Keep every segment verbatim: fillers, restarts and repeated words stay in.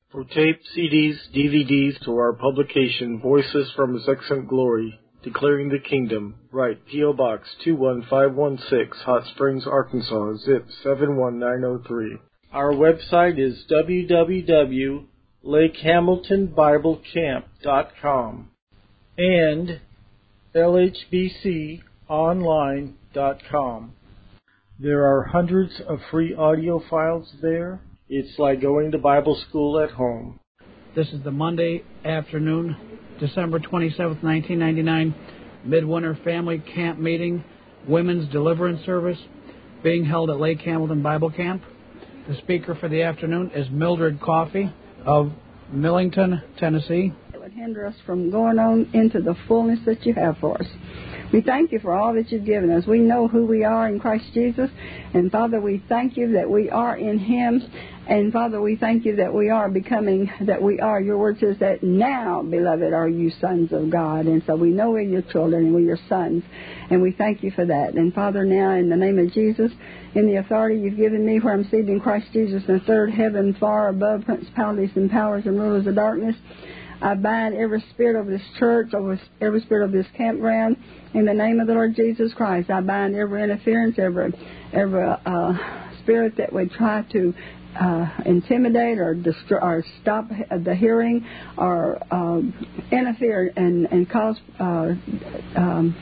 For tape, C Ds, D V Ds, or our publication, Voices from His Excellent Glory, Declaring the Kingdom, write P O. Box two one five one six, Hot Springs, Arkansas, zip seven one nine zero three. Our website is w w w dot lake hamilton bible camp dot com and l h b c online dot com. There are hundreds of free audio files there. It's like going to Bible school at home. This is the Monday afternoon, December twenty-seventh, nineteen ninety-nine, Midwinter Family Camp Meeting, Women's Deliverance Service, being held at Lake Hamilton Bible Camp. The speaker for the afternoon is Mildred Coffey of Millington, Tennessee. It would hinder us from going on into the fullness that you have for us. We thank you for all that you've given us. We know who we are in Christ Jesus. And, Father, we thank you that we are in Him. And, Father, we thank you that we are becoming, that we are. Your word says that now, beloved, are you sons of God. And so we know we're your children and we're your sons. And we thank you for that. And, Father, now, in the name of Jesus, in the authority you've given me where I'm seated in Christ Jesus in the third heaven, far above principalities and powers and rulers of darkness, I bind every spirit of this church, over every spirit of this campground, in the name of the Lord Jesus Christ. I bind every interference, every every uh, spirit that would try to uh, intimidate or destroy or stop the hearing or uh, interfere and and cause uh, um,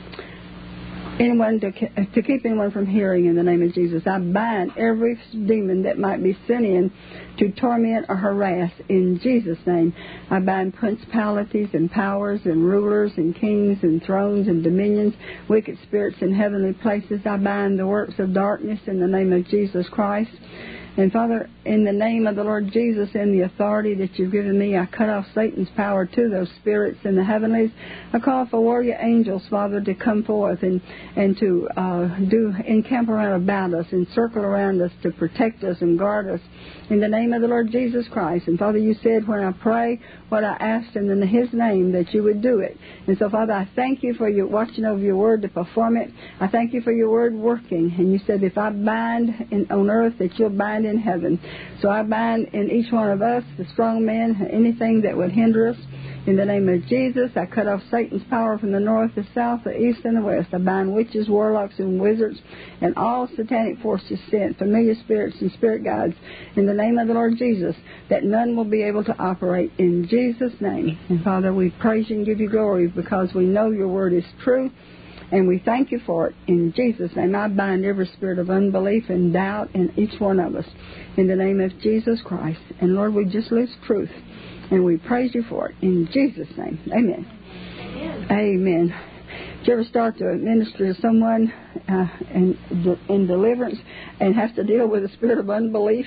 anyone to to keep anyone from hearing in the name of Jesus. I bind every demon that might be sent in to torment or harass in Jesus' name. I bind principalities and powers and rulers and kings and thrones and dominions, wicked spirits in heavenly places. I bind the works of darkness in the name of Jesus Christ. And, Father, in the name of the Lord Jesus and the authority that you've given me, I cut off Satan's power to those spirits in the heavenlies. I call for warrior angels, Father, to come forth and, and to uh, do encamp around about us and circle around us to protect us and guard us in the name of the Lord Jesus Christ. And, Father, you said when I pray what I asked in His name that you would do it. And so, Father, I thank you for your watching over your word to perform it. I thank you for your word working. And you said if I bind in, on earth that you'll bind in heaven. So I bind in each one of us, the strong men, anything that would hinder us. In the name of Jesus, I cut off Satan's power from the north, the south, the east, and the west. I bind witches, warlocks, and wizards, and all satanic forces sent, familiar spirits and spirit guides, in the name of the Lord Jesus, that none will be able to operate in Jesus' name. And Father, we praise you and give you glory because we know your word is true, and we thank you for it. In Jesus' name, I bind every spirit of unbelief and doubt in each one of us, in the name of Jesus Christ. And Lord, we just lose truth. And we praise you for it. In Jesus' name. Amen. Amen. Amen. Did you ever start to minister to someone uh, in, in deliverance and have to deal with a spirit of unbelief?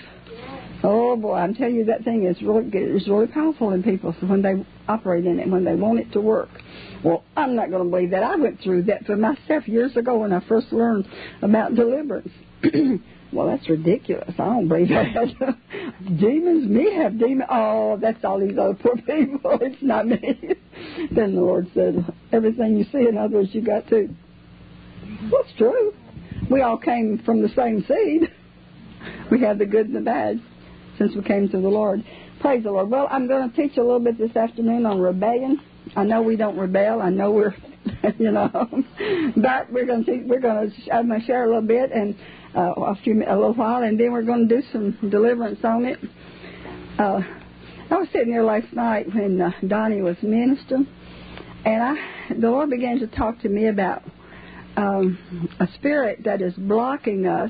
Oh, boy, I'm telling you, that thing is really, is really powerful in people when they operate in it, when they want it to work. Well, I'm not going to believe that. I went through that for myself years ago when I first learned about deliverance. Well, that's ridiculous. I don't believe that. Demons? Me have demons? Oh, that's all these other poor people. It's not me. Then the Lord said, everything you see in others, you got too. Well, it's true. We all came from the same seed. We have the good and the bad since we came to the Lord. Praise the Lord. Well, I'm going to teach a little bit this afternoon on rebellion. I know we don't rebel. I know we're, you know, but we're going to teach, we're going to I'm going to share a little bit and uh, a few a little while, and then we're going to do some deliverance on it. Uh, I was sitting here last night when uh, Donnie was ministering, and I the Lord began to talk to me about um, a spirit that is blocking us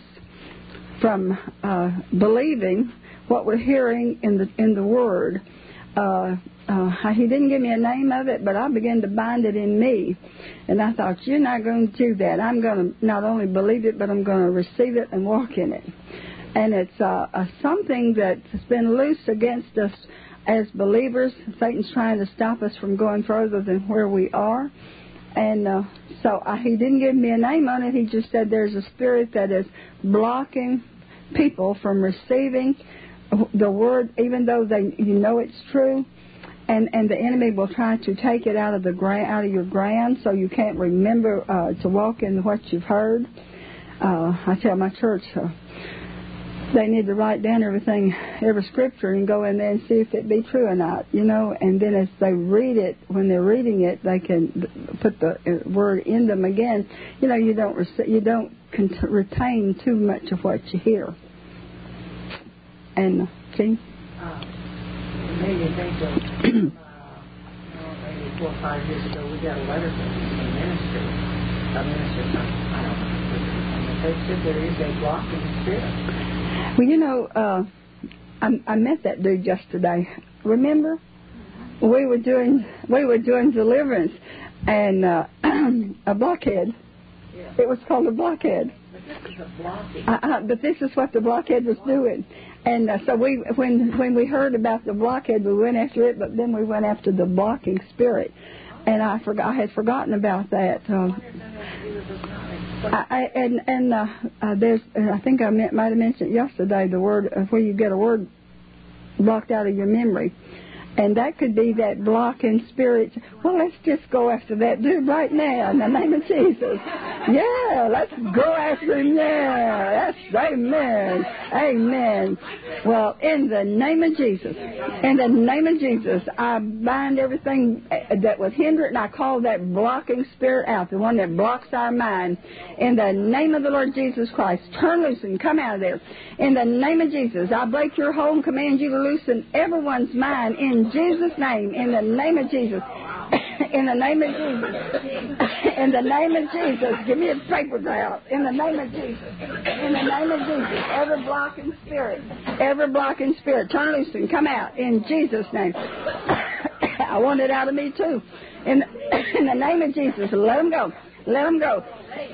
from uh, believing what we're hearing in the in the Word. Uh, uh, he didn't give me a name of it, but I began to bind it in me. And I thought, you're not going to do that. I'm going to not only believe it, but I'm going to receive it and walk in it. And it's uh, uh, something that's been loose against us as believers. Satan's trying to stop us from going further than where we are. And uh, so uh, he didn't give me a name on it. He just said there's a spirit that is blocking people from receiving the Word, even though they you know it's true, and and the enemy will try to take it out of the gra- out of your ground, so you can't remember uh, to walk in what you've heard. Uh, I tell my church, uh, they need to write down everything, every scripture, and go in there and see if it be true or not, you know. And then as they read it, when they're reading it, they can put the word in them again. You know, you don't rec- you don't cont- retain too much of what you hear. And, Gene? Uh, maybe think of, uh, you know, maybe four or five years ago, we got a letter from the ministry, a minister, something, I don't know, and they said there is a blocking spirit. Well, you know, uh, I, I met that dude yesterday. Remember? We were doing we were doing deliverance, and uh, a blockhead. Yeah. It was called a blockhead. But this is a blocking. Uh, uh, but this is what the blockhead was doing. And uh, so we, when when we heard about the blockhead, we went after it, but then we went after the blocking spirit. And I forgot, I had forgotten about that. Uh, I, I, and and uh, uh, there's, I think I meant, might have mentioned yesterday the word uh, where you get a word blocked out of your memory. And that could be that blocking spirit. Well, let's just go after that dude right now in the name of Jesus. Yeah, let's go after him now. That's amen. Amen. Well, in the name of Jesus, in the name of Jesus, I bind everything that was hindering. I call that blocking spirit out, the one that blocks our mind. In the name of the Lord Jesus Christ, turn loose and come out of there. In the name of Jesus, I break your hold and command you to loosen everyone's mind in Jesus' name, in the name of Jesus. In the name of Jesus. In the name of Jesus. Give me a paper towel. In the name of Jesus. In the name of Jesus. Every blocking spirit. Every blocking spirit. Turn loose and come out. In Jesus' name. I want it out of me too. In, in the name of Jesus. Let them go. Let them go.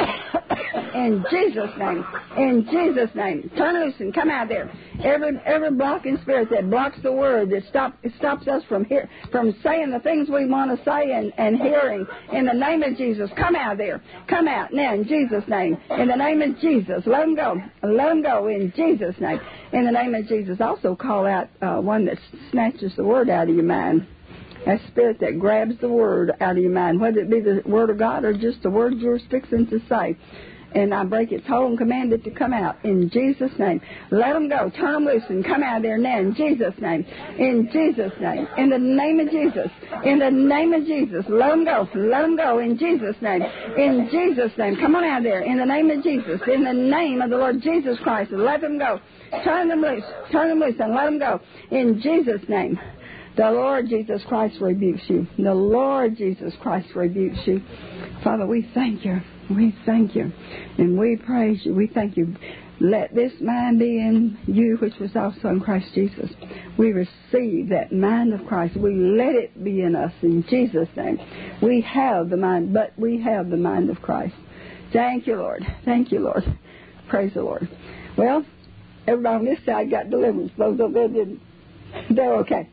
In Jesus' name. In Jesus' name. Turn loose and come out there. Every every blocking spirit that blocks the word, that stop, it stops us from hear, from saying the things we want to say and, and hearing. In the name of Jesus, come out there. Come out now in Jesus' name. In the name of Jesus, let them go. Let them go in Jesus' name. In the name of Jesus, also call out uh, one that snatches the word out of your mind. That spirit that grabs the word out of your mind, whether it be the word of God or just the word you're fixing to say. And I break its hold and command it to come out in Jesus' name. Let them go. Turn them loose and come out there now in Jesus' name. In Jesus' name. In the name of Jesus. In the name of Jesus. Let them go. Let them go in Jesus' name. In Jesus' name. Come on out there. In the name of Jesus. In the name of the Lord Jesus Christ. Let them go. Turn them loose. Turn them loose and let them go. In Jesus' name. The Lord Jesus Christ rebukes you. The Lord Jesus Christ rebukes you. Father, we thank you. We thank you. And we praise you. We thank you. Let this mind be in you, which was also in Christ Jesus. We receive that mind of Christ. We let it be in us in Jesus' name. We have the mind, but we have the mind of Christ. Thank you, Lord. Thank you, Lord. Praise the Lord. Well, everybody on this side got deliverance. Those over there didn't. They're okay.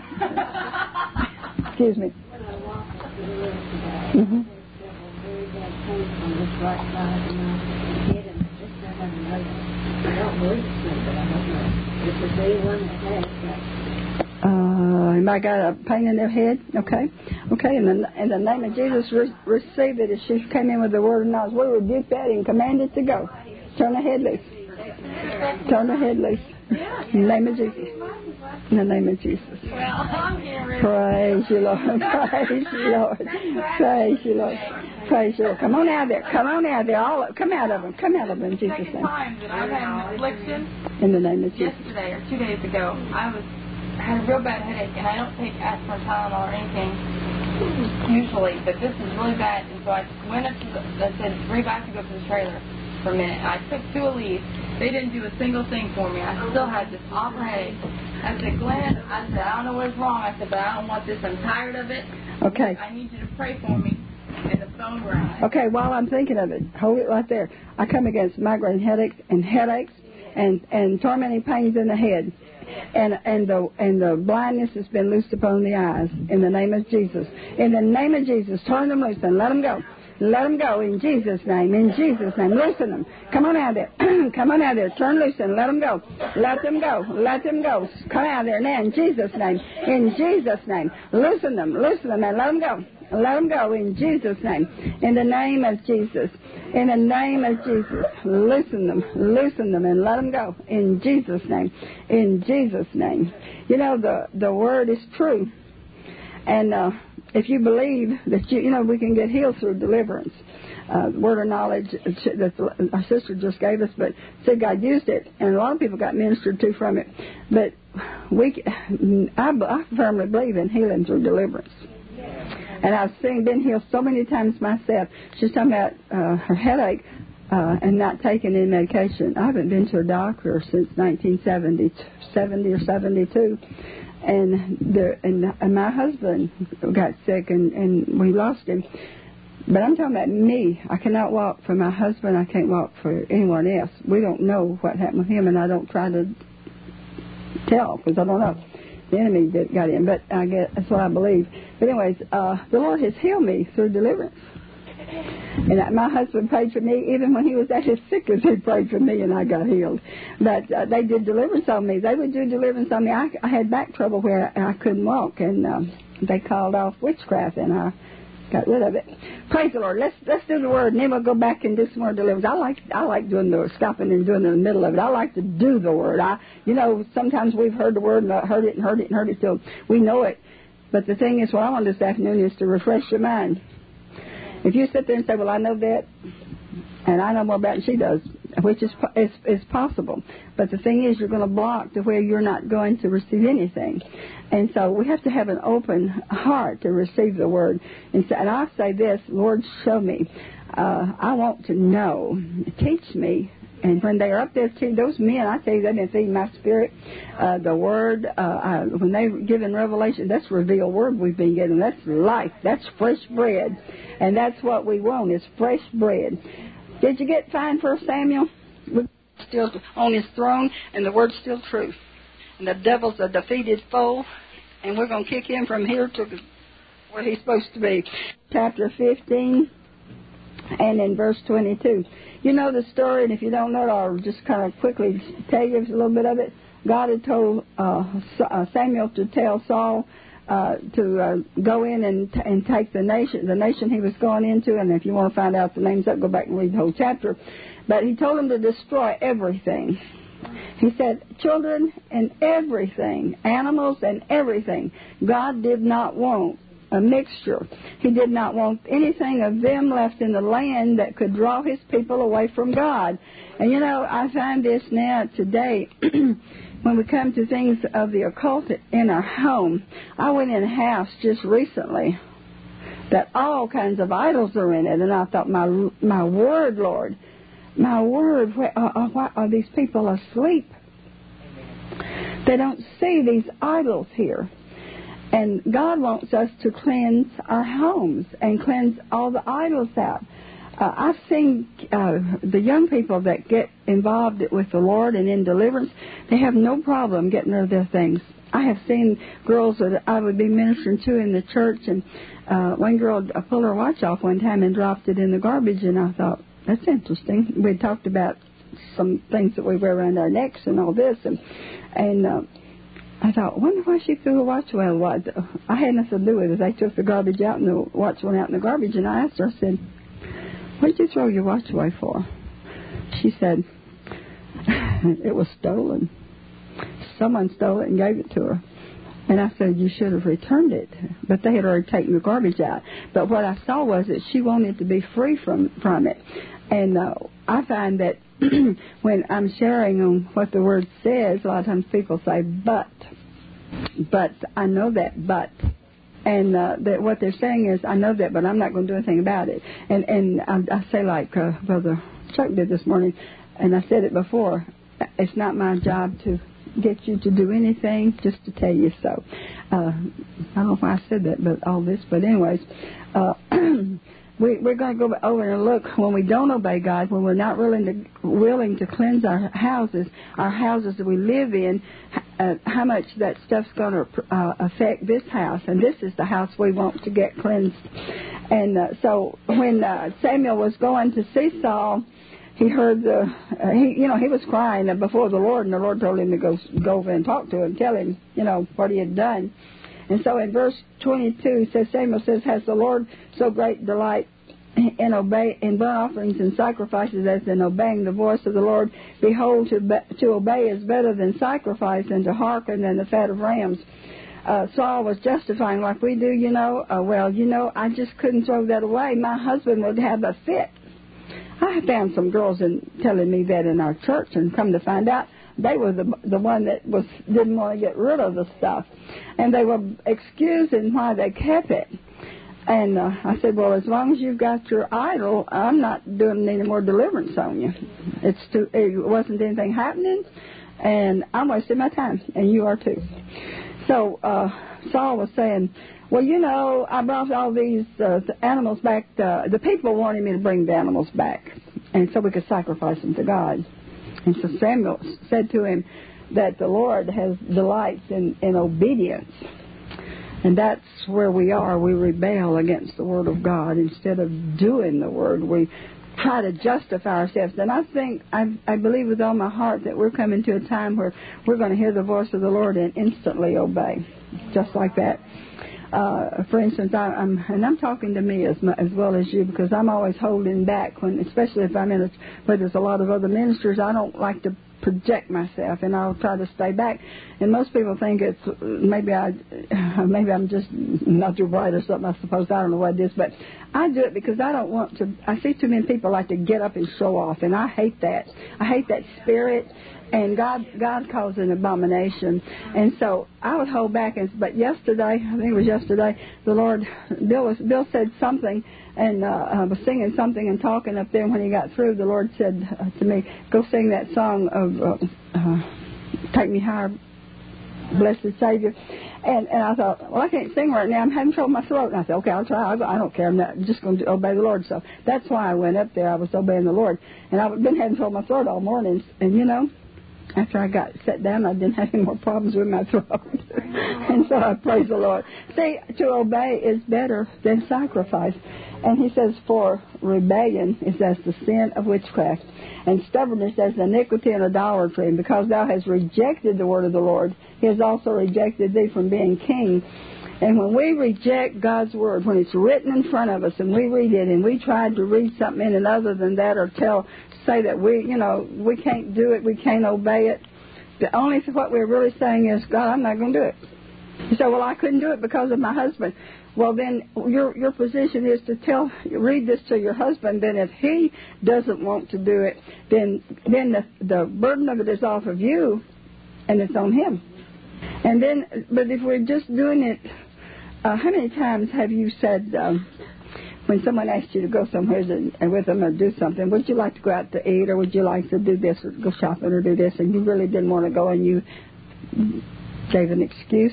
Excuse me. Mm-hmm. Uh, anybody got a pain in their head? Okay. Okay, in the, in the name of Jesus, re- receive it as she came in with the word of knowledge. We rebuke that and command it to go. Turn the head loose. Turn the head loose. In the name of Jesus. In the name of Jesus. Praise you, Lord. Praise you, Lord. Praise you, Lord. Praise you, Lord. Come on out there. Come on out there. All come out of them. Come out of them in Jesus' name. Time that I've had an affliction. In the name of Jesus. Yesterday or two days ago, I was had a real bad headache, and I don't take aspirin, Tylenol, or anything usually, but this is really bad, and so I went up to the, I said, Reba, I have to go to the trailer for a minute. I took two Aleve. They didn't do a single thing for me. I still had this awful headache. I said, Glenn, I said, I don't know what's wrong. I said, but I don't want this. I'm tired of it. Okay. I need you to pray for me. And the phone rang. Okay, while I'm thinking of it, hold it right there. I come against migraine headaches and headaches and, and tormenting pains in the head. And and the and the blindness has been loosed upon the eyes in the name of Jesus. In the name of Jesus, turn them loose and let them go. Let them go in Jesus' name. In Jesus' name, loosen them. Come on out there. Come on out there. Turn loose and let them go. Let them go. Let them go. Come out there now in Jesus' name. In Jesus' name, loosen them. Loosen them and let them go. Let them go in Jesus' name. In the name of Jesus. In the name of Jesus, loosen them, loosen them, and let them go. In Jesus' name, in Jesus' name. You know, the, the word is true. And uh, if you believe that, you, you know, we can get healed through deliverance. Uh, word of knowledge that our sister just gave us, but said God used it, and a lot of people got ministered to from it. But we, I, I firmly believe in healing through deliverance. And I've seen, been healed so many times myself. She's talking about uh, her headache uh, and not taking any medication. I haven't been to a doctor since nineteen seventy, seventy or seventy-two. And, the, and, and my husband got sick, and, and we lost him. But I'm talking about me. I cannot walk for my husband. I can't walk for anyone else. We don't know what happened with him, and I don't try to tell because I don't know. The enemy that got in, but I guess that's what I believe. But anyways, uh, the Lord has healed me through deliverance. And my husband prayed for me even when he was at his sickest. He prayed for me, and I got healed. But uh, they did deliverance on me. They would do deliverance on me. I, I had back trouble where I couldn't walk, and um, they called off witchcraft, and I got rid of it. Praise the Lord. Let's let's do the word, and then we'll go back and do some more deliverance. I like I like doing the stopping and doing it in the middle of it. I like to do the word. I you know sometimes we've heard the word and heard it and heard it and heard it till we know it. But the thing is, what I want this afternoon is to refresh your mind. If you sit there and say, "Well, I know that, and I know more about it than she does," which is is, is possible. But the thing is, you're going to block to where you're not going to receive anything. And so we have to have an open heart to receive the word. And, so, and I say this, Lord, show me. Uh, I want to know. Teach me. And when they are up there, too, those men, I tell you, they've been feeding my spirit. Uh, the word, uh, I, when they've given revelation, that's revealed word we've been getting. That's life. That's fresh bread. And that's what we want is fresh bread. Did you get find First Samuel? We're still on his throne, and the word's still true. And the devil's a defeated foe, and we're going to kick him from here to where he's supposed to be. Chapter fifteen, and in verse twenty-two. You know the story, and if you don't know it, I'll just kind of quickly tell you a little bit of it. God had told uh, Samuel to tell Saul uh, to uh, go in and t- and take the nation, the nation he was going into. And if you want to find out the names, up, go back and read the whole chapter. But he told him to destroy everything. He said, children and everything, animals and everything. God did not want a mixture. He did not want anything of them left in the land that could draw his people away from God. And you know, I find this now today when we come to things of the occult in our home. I went in a house just recently that all kinds of idols are in it, and I thought, my my word, Lord, my word, where, uh, why are these people asleep? They don't see these idols here. And God wants us to cleanse our homes and cleanse all the idols out. Uh, I've seen uh, the young people that get involved with the Lord and in deliverance, they have no problem getting rid of their things. I have seen girls that I would be ministering to in the church, and uh, one girl pulled her watch off one time and dropped it in the garbage, and I thought, that's interesting. We talked about some things that we wear around our necks and all this, and and uh, I thought, wonder why she threw her watch away. Well, I had nothing to do with it. They took the garbage out, and the watch went out in the garbage, and I asked her, I said, what did you throw your watch away for? She said, it was stolen. Someone stole it and gave it to her. And I said, you should have returned it. But they had already taken the garbage out. But what I saw was that she wanted to be free from, from it. And uh, I find that when I'm sharing on what the word says, a lot of times people say, but. But I know that, but. And uh, that what they're saying is, I know that, but I'm not going to do anything about it. And and I, I say like uh, Brother Chuck did this morning, and I said it before, it's not my job to get you to do anything, just to tell you so. Uh, I don't know why I said that, but all this. But anyways, uh, we, we're going to go over and look when we don't obey God, when we're not willing to willing to cleanse our houses, our houses that we live in, uh, how much that stuff's going to uh, affect this house. And this is the house we want to get cleansed. And uh, so when uh, Samuel was going to see Saul, he heard the, uh, he, you know, he was crying before the Lord, and the Lord told him to go go over and talk to him, tell him, you know, what he had done. And so in verse twenty-two, it says, Samuel says, has the Lord so great delight in obey in burnt offerings and sacrifices as in obeying the voice of the Lord. Behold, to, be, to obey is better than sacrifice, and to hearken than the fat of rams. Uh, Saul was justifying like we do, you know. Uh, well, you know, I just couldn't throw that away. My husband would have a fit. I found some girls in, telling me that in our church, and come to find out, they were the the one that was didn't want to get rid of the stuff, and they were excusing why they kept it. And uh, I said, well, as long as you've got your idol, I'm not doing any more deliverance on you. It's too, it wasn't anything happening, and I'm wasting my time, and you are too. So uh, Saul was saying, well, you know, I brought all these uh, animals back. Uh, the people wanted me to bring the animals back, and so we could sacrifice them to God. And so Samuel said to him that the Lord has delights in, in obedience. And that's where we are. We rebel against the Word of God. Instead of doing the Word, we try to justify ourselves. And I think, I, I believe with all my heart that we're coming to a time where we're going to hear the voice of the Lord and instantly obey. Just like that. Uh, for instance, I, I'm, and I'm talking to me as, as well as you, because I'm always holding back, when, especially if I'm in a, where there's a lot of other ministers. I don't like to project myself, and I'll try to stay back. And most people think it's maybe I, maybe I'm just not too bright or something. I suppose I don't know what it is, but I do it because I don't want to. I see too many people like to get up and show off, and I hate that. I hate that spirit. And God, God calls it an abomination. And so I would hold back. And, but yesterday, I think it was yesterday, the Lord, Bill was, Bill said something, and uh, I was singing something and talking up there. And when he got through, the Lord said uh, to me, "Go sing that song of uh, uh, Take Me Higher, Blessed Savior." And and I thought, well, I can't sing right now. I'm having trouble with my throat. And I said, okay, I'll try. I don't care. I'm not, just going to obey the Lord. So that's why I went up there. I was obeying the Lord. And I've been having trouble with my throat all morning. And, you know, after I got set down, I didn't have any more problems with my throat. And so I praise the Lord. See, to obey is better than sacrifice. And he says, for rebellion is as the sin of witchcraft, and stubbornness as iniquity and idolatry. And because thou hast rejected the word of the Lord, he has also rejected thee from being king. And when we reject God's word, when it's written in front of us and we read it, and we try to read something in it other than that, or tell, say that we, you know, we can't do it, we can't obey it, the only thing what we're really saying is, God, I'm not going to do it. You say, well, I couldn't do it because of my husband. Well, then your your position is to tell, read this to your husband. Then if he doesn't want to do it, then then the, the burden of it is off of you, and it's on him. And then, but if we're just doing it, uh, how many times have you said, um, when someone asks you to go somewhere and with them or do something, would you like to go out to eat, or would you like to do this or go shopping or do this, and you really didn't want to go and you gave an excuse?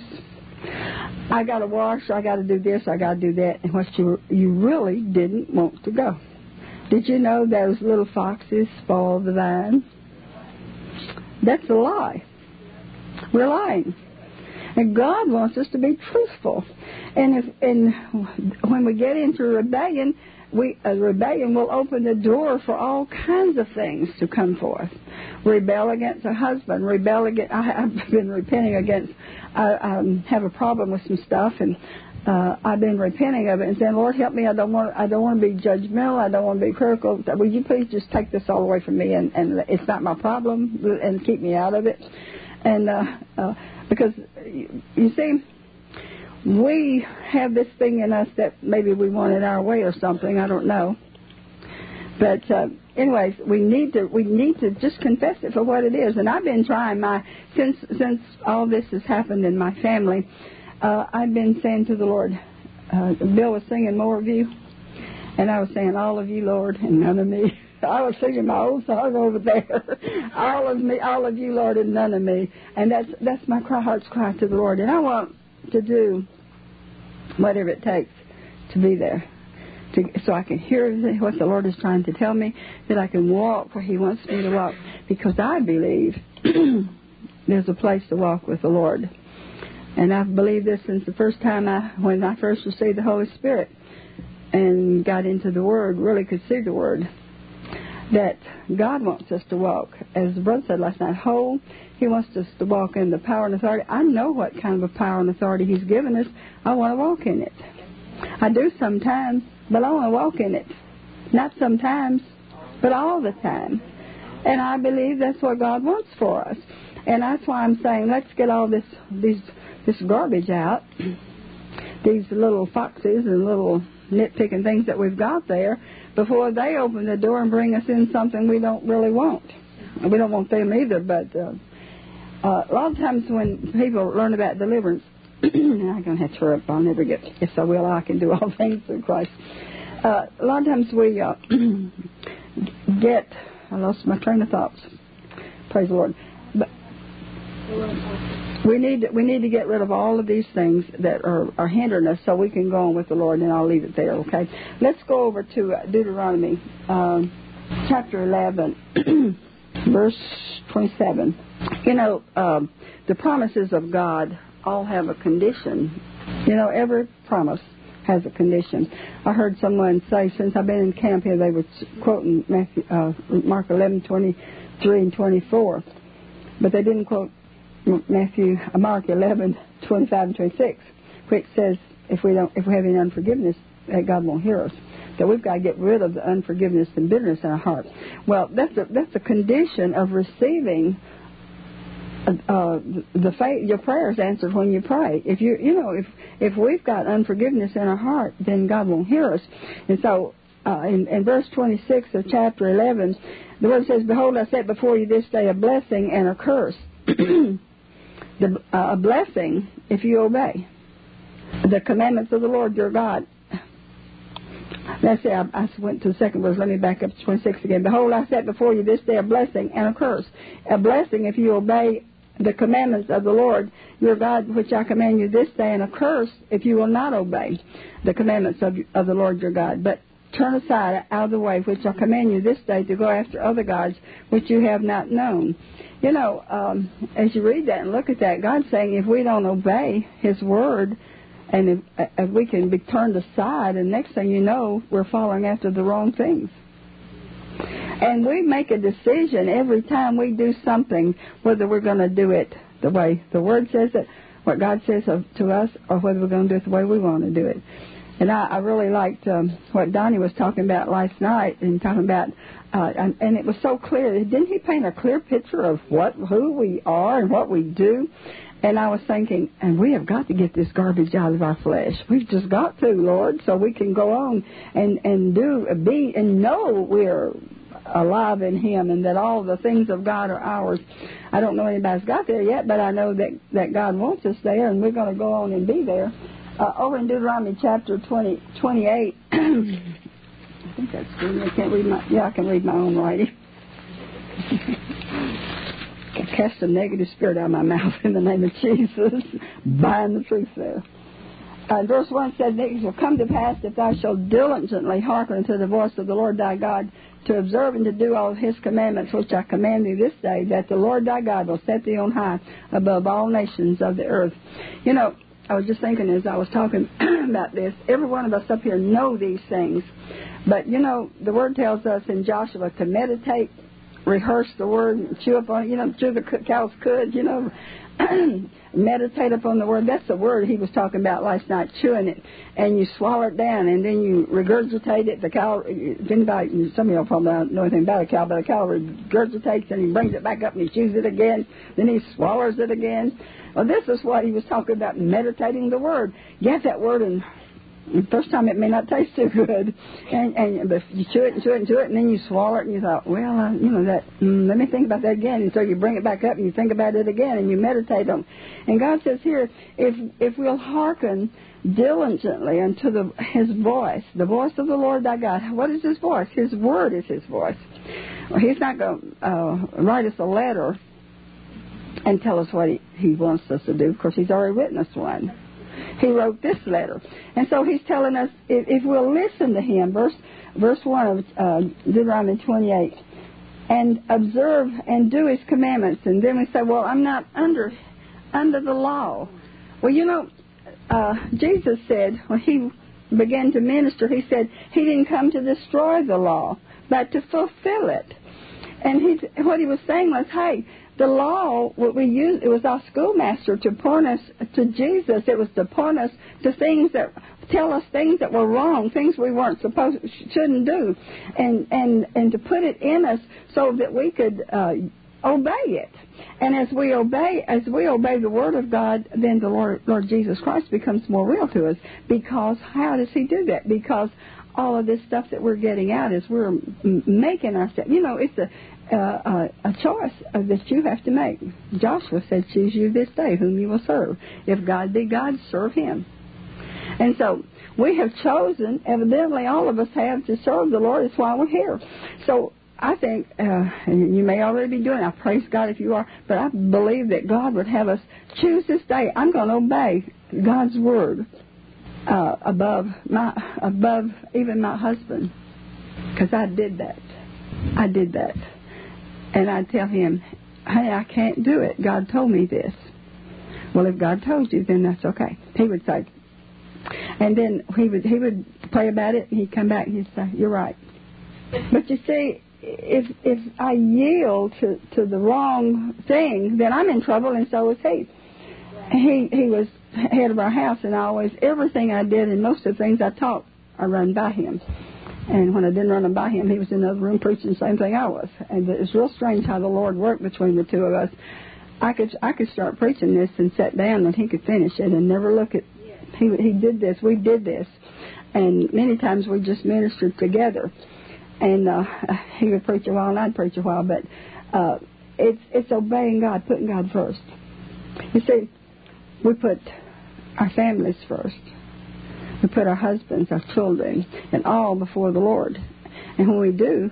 I got to wash, I got to do this, I got to do that, and what you you really didn't want to go. Did you know those little foxes spoil the vine? That's a lie. We're lying. And God wants us to be truthful. And if and when we get into rebellion, we a rebellion will open the door for all kinds of things to come forth. Rebel against a husband. Rebel against. I, I've been repenting against. I um, have a problem with some stuff, and uh, I've been repenting of it and saying, Lord, help me. I don't want. I don't want to be judgmental. I don't want to be critical. Will you please just take this all away from me, and, and it's not my problem, and keep me out of it. And uh, uh, because you, you see, we have this thing in us that maybe we want it our way or something. I don't know. But uh, anyways, we need to we need to just confess it for what it is. And I've been trying my since since all this has happened in my family. Uh, I've been saying to the Lord, uh, Bill was singing More of You, and I was saying all of you, Lord, and none of me. I was singing my old song over there. all of me, all of you, Lord, and none of me. And that's that's my cry, heart's cry to the Lord. And I want to do whatever it takes to be there, to, so I can hear what the Lord is trying to tell me, that I can walk where He wants me to walk. Because I believe there's a place to walk with the Lord. And I've believed this since the first time I, when I first received the Holy Spirit and got into the Word, really could see the Word, that God wants us to walk, as the brother said last night, whole. He wants us to walk in the power and authority. I know what kind of a power and authority He's given us. I want to walk in it. I do sometimes, but I want to walk in it. Not sometimes, but all the time. And I believe that's what God wants for us. And that's why I'm saying, let's get all this these this garbage out, these little foxes and little nitpicking things that we've got there, before they open the door and bring us in something we don't really want. And we don't want them either, but uh, uh, a lot of times when people learn about deliverance, I'm going to have to hurry up, I'll never get, yes I will, I can do all things through Christ. Uh, a lot of times we uh, get, I lost my train of thoughts, praise the Lord, but we need, we need to get rid of all of these things that are, are hindering us so we can go on with the Lord, and I'll leave it there, okay? Let's go over to uh, Deuteronomy um, chapter eleven, verse twenty-seven. You know, um, the promises of God all have a condition. You know, every promise has a condition. I heard someone say, since I've been in camp here, they were quoting Matthew, uh, Mark eleven, twenty-three and twenty-four, but they didn't quote Matthew, uh, Mark eleven, twenty-five and twenty-six, which says if we don't, if we have any unforgiveness, that God won't hear us. That we've got to get rid of the unforgiveness and bitterness in our heart. Well, that's a, that's a condition of receiving uh, the faith, your prayers answered when you pray. If you you know if if we've got unforgiveness in our heart, then God won't hear us. And so uh, in, in verse twenty-six of chapter eleven, the word says, "Behold, I set before you this day a blessing and a curse." The, uh, a blessing if you obey the commandments of the Lord your God. Let's see, I, I went to the second verse. Let me back up to twenty-six again. "Behold, I set before you this day a blessing and a curse. A blessing if you obey the commandments of the Lord your God, which I command you this day, and a curse if you will not obey the commandments of, of the Lord your God. But turn aside out of the way, which I command you this day, to go after other gods, which you have not known." You know, um, as you read that and look at that, God's saying if we don't obey His word, and if, if we can be turned aside, and next thing you know, we're following after the wrong things. And we make a decision every time we do something, whether we're going to do it the way the Word says it, what God says to us, or whether we're going to do it the way we want to do it. And I, I really liked um, what Donnie was talking about last night, and talking about, uh, and, and it was so clear. Didn't he paint a clear picture of what, who we are and what we do? And I was thinking, and we have got to get this garbage out of our flesh. We've just got to, Lord, so we can go on and, and do, be, and know we're alive in Him, and that all the things of God are ours. I don't know anybody's got there yet, but I know that, that God wants us there, and we're going to go on and be there. Uh, over in Deuteronomy chapter twenty, twenty-eight, I think that's good. I can't read my, yeah, I can read my own writing. I cast a negative spirit out of my mouth in the name of Jesus. Bind the truth there. Uh, verse one says, "It shall come to pass if thou shalt diligently hearken unto the voice of the Lord thy God, to observe and to do all His commandments, which I command thee this day, that the Lord thy God will set thee on high above all nations of the earth." You know, I was just thinking as I was talking about this, every one of us up here know these things. But, you know, the Word tells us in Joshua to meditate, rehearse the Word, chew up on it, you know, chew the cow's cud, you know, meditate upon the Word. That's the Word he was talking about last night, chewing it. And you swallow it down, and then you regurgitate it. The cow, if anybody, some of you probably don't know anything about a cow, but a cow regurgitates, and he brings it back up, and he chews it again, then he swallows it again. Well, this is what he was talking about, meditating the Word. Get that Word, and the first time it may not taste too good, and, and but you chew it and chew it and chew it, and then you swallow it, and you thought, well, uh, you know, that, mm, let me think about that again. And so you bring it back up, and you think about it again, and you meditate on it. And God says here, if if we'll hearken diligently unto the, His voice, the voice of the Lord thy God. What is His voice? His Word is His voice. Well, He's not going to uh, write us a letter and tell us what he, he wants us to do. Of course, He's already written us one. He wrote this letter. And so He's telling us, if, if we'll listen to Him, verse verse one of uh, Deuteronomy twenty-eight, and observe and do His commandments. And then we say, well, I'm not under under the law. Well, you know, uh, Jesus said, when He began to minister, He said He didn't come to destroy the law, but to fulfill it. And he, what He was saying was, hey, the law, what we used, it was our schoolmaster to point us to Jesus. It was to point us to things that tell us things that were wrong, things we weren't supposed, shouldn't do, and and and to put it in us so that we could uh, obey it. And as we obey, as we obey the Word of God, then the Lord, Lord Jesus Christ becomes more real to us. Because how does He do that? Because all of this stuff that we're getting out is we're m- making ourselves. You know, it's a uh, a, a choice uh, that you have to make. Joshua said, "Choose you this day whom you will serve. If God be God, serve Him." And so we have chosen. Evidently, all of us have to serve the Lord. That's why we're here. So I think, uh, and you may already be doing it. I praise God if you are, but I believe that God would have us choose this day. I'm going to obey God's word uh, above my, above even my husband, because I did that. I did that, and I'd tell him, "Hey, I can't do it. God told me this." Well, if God told you, then that's okay. He would say, and then he would he would pray about it, and he'd come back and he'd say, "You're right." But you see, if if I yield to, to the wrong thing, then I'm in trouble, and so is he. He he was head of our house, and I always, everything I did and most of the things I taught, I run by him. And when I didn't run them by him, he was in another room preaching the same thing I was. And it's real strange how the Lord worked between the two of us. I could I could start preaching this and sit down, and he could finish it and never look at. He he did this. We did this, and many times we just ministered together. And uh, he would preach a while, and I'd preach a while. But uh, it's it's obeying God, putting God first. You see, we put our families first. We put our husbands, our children, and all before the Lord. And when we do,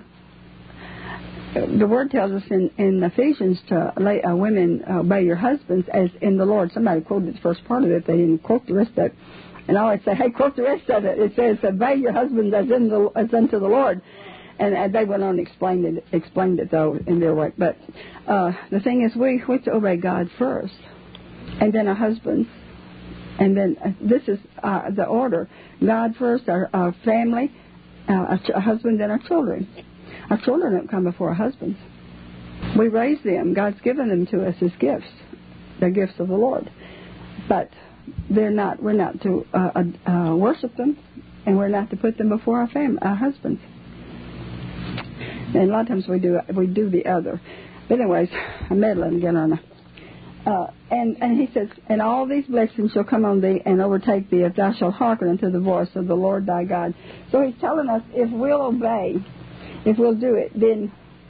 the Word tells us in, in Ephesians to lay, uh, women obey your husbands as in the Lord. Somebody quoted the first part of it. They didn't quote the rest of it. And I always say, hey, quote the rest of it. It says, obey your husbands as, in the, as unto the Lord. And, and they went on and explained it, explained it, though, in their way. But uh, the thing is, we have to obey God first, and then our husbands. And then uh, this is uh, the order. God first, our, our family, uh, our, ch- our husband, then our children. Our children don't come before our husbands. We raise them. God's given them to us as gifts. They're gifts of the Lord. But they're not. We're not to uh, uh, worship them, and we're not to put them before our fam- our husbands. And a lot of times we do we do the other. But anyways, I'm meddling again on a Uh, and, and he says, and all these blessings shall come on thee and overtake thee if thou shalt hearken unto the voice of the Lord thy God. So he's telling us if we'll obey, if we'll do it, then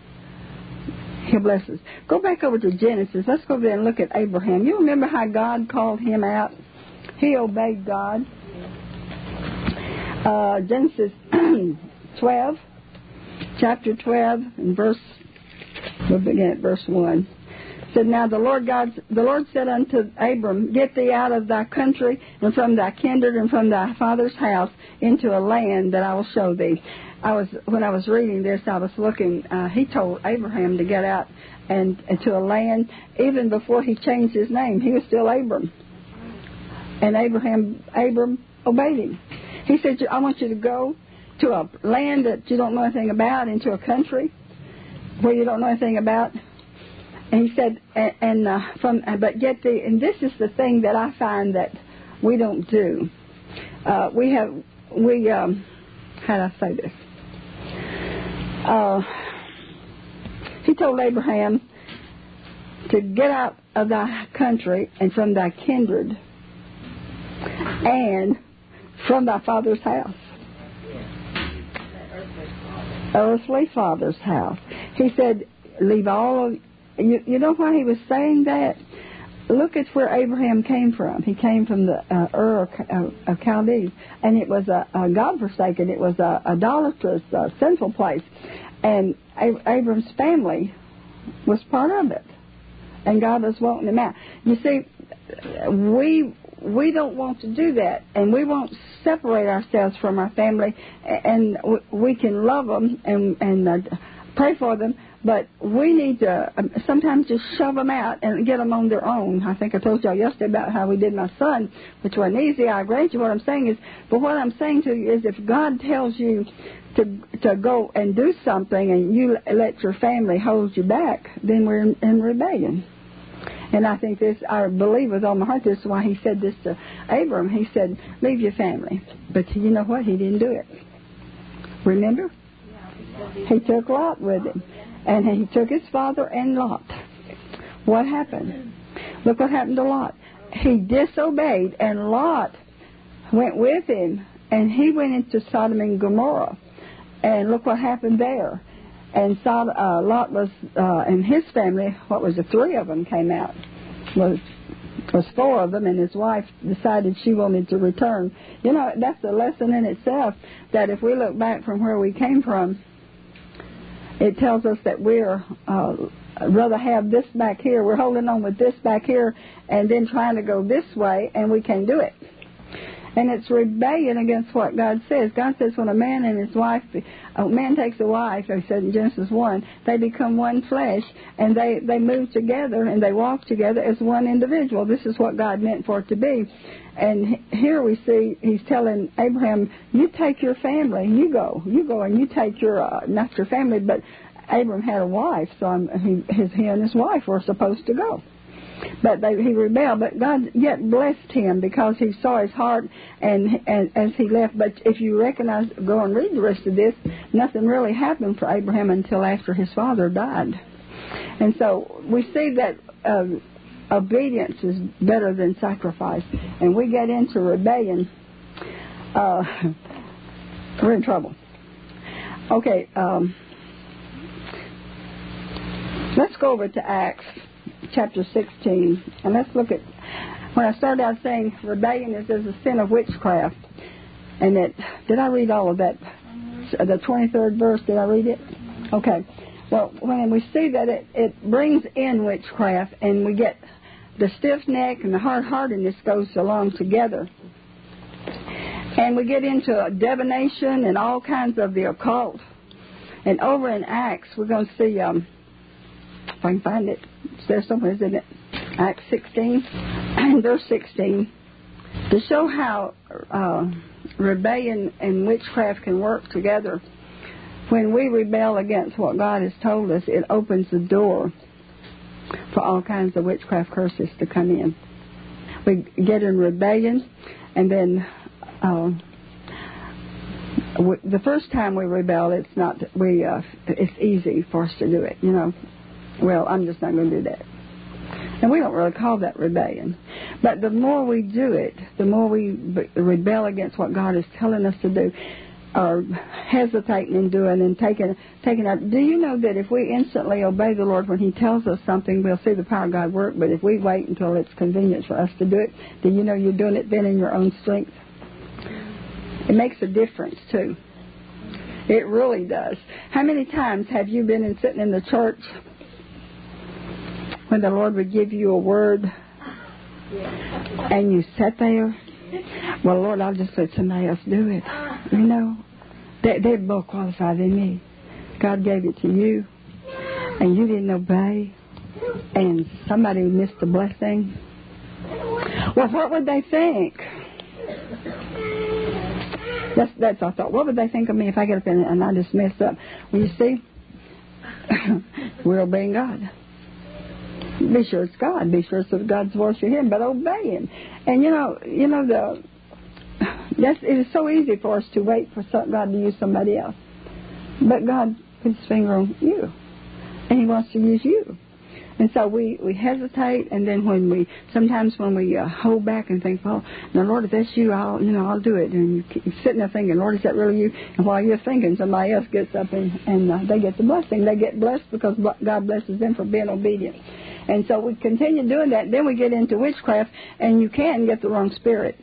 he'll bless us. Go back over to Genesis. Let's go there and look at Abraham. You remember how God called him out? He obeyed God. Uh, Genesis twelve, chapter twelve, and verse, we'll begin at verse one. Said, now the Lord God, the Lord said unto Abram, get thee out of thy country and from thy kindred and from thy father's house into a land that I will show thee. I was when I was reading this, I was looking. Uh, he told Abraham to get out and, and to a land even before he changed his name. He was still Abram, and Abraham Abram obeyed him. He said, I want you to go to a land that you don't know anything about, into a country where you don't know anything about. And he said, and, and uh, from, but get the, and this is the thing that I find that we don't do. Uh, we have, we, um, how do I say this? Uh, he told Abraham to get out of thy country and from thy kindred and from thy father's house. Earthly father's house. He said, leave all of, You, you know why he was saying that? Look at where Abraham came from. He came from the uh, Ur of Chaldees, and it was a, a God-forsaken, it was a idolatrous, uh, sinful place. And Ab- Abram's family was part of it, and God was wanting them out. You see, we we don't want to do that, and we won't separate ourselves from our family, and we can love them and, and uh, pray for them. But we need to um, sometimes just shove them out and get them on their own. I think I told y'all yesterday about how we did my son, which wasn't easy. I agree with you. What I'm saying is, but what I'm saying to you is if God tells you to to go and do something and you let your family hold you back, then we're in, in rebellion. And I think this, I believe with all my heart, this is why he said this to Abram. He said, leave your family. But you know what? He didn't do it. Remember? He took Lot with him. And he took his father and Lot. What happened? Look what happened to Lot. He disobeyed, and Lot went with him, and he went into Sodom and Gomorrah. And look what happened there. And Sod, uh, Lot was, uh, and his family, what was it, three of them came out. Was was four of them, and his wife decided she wanted to return. You know, that's a lesson in itself, that if we look back from where we came from, it tells us that we're uh, rather have this back here. We're holding on with this back here and then trying to go this way, and we can't do it. And it's rebellion against what God says. God says when a man and his wife, a man takes a wife, he said in Genesis one, they become one flesh, and they, they move together and they walk together as one individual. This is what God meant for it to be. And here we see he's telling Abraham, you take your family, you go. You go and you take your, uh, not your family, but Abraham had a wife, so I'm, he, his, he and his wife were supposed to go. But they, he rebelled, but God yet blessed him because he saw his heart and, and as he left. But if you recognize, go and read the rest of this, nothing really happened for Abraham until after his father died. And so we see that uh, obedience is better than sacrifice. And we get into rebellion, uh, we're in trouble. Okay, um, let's go over to Acts chapter sixteen, and let's look at, when I started out saying rebellion is as a sin of witchcraft, and that, did I read all of that? The twenty-third verse, did I read it? Okay. Well, when we see that it, it brings in witchcraft, and we get the stiff neck and the hard-heartedness goes along together, and we get into divination and all kinds of the occult. And over in Acts, we're going to see, um, if I can find it, it's there somewhere, isn't it? Acts sixteen, verse sixteen, to show how uh, rebellion and witchcraft can work together. When we rebel against what God has told us, it opens the door for all kinds of witchcraft curses to come in. We get in rebellion, and then uh, w- the first time we rebel, it's not we. Uh, it's easy for us to do it, you know. Well, I'm just not going to do that. And we don't really call that rebellion. But the more we do it, the more we rebel against what God is telling us to do, or hesitating in doing and taking taking up. Do you know that if we instantly obey the Lord when He tells us something, we'll see the power of God work? But if we wait until it's convenient for us to do it, do you know you're doing it then in your own strength? It makes a difference, too. It really does. How many times have you been in, sitting in the church when the Lord would give you a word and you sat there? Well, Lord, I'll just let somebody else do it. You know, they, they're more qualified than me. God gave it to you, and you didn't obey, and somebody missed the blessing. Well, what would they think? That's, that's our thought. What would they think of me if I get up and, and I just mess up? Well, you see, we're obeying God. Be sure it's God. Be sure it's God's voice for Him, but obey Him. And you know, you know the that's it is so easy for us to wait for some, God to use somebody else, but God puts His finger on you, and He wants to use you. And so we, we hesitate, and then when we sometimes when we uh, hold back and think, well, now Lord, if that's you, I'll you know I'll do it. And you keep sitting there thinking, Lord, is that really you? And while you're thinking, somebody else gets up and and uh, they get the blessing. They get blessed because God blesses them for being obedient. And so we continue doing that. Then we get into witchcraft, and you can get the wrong spirit.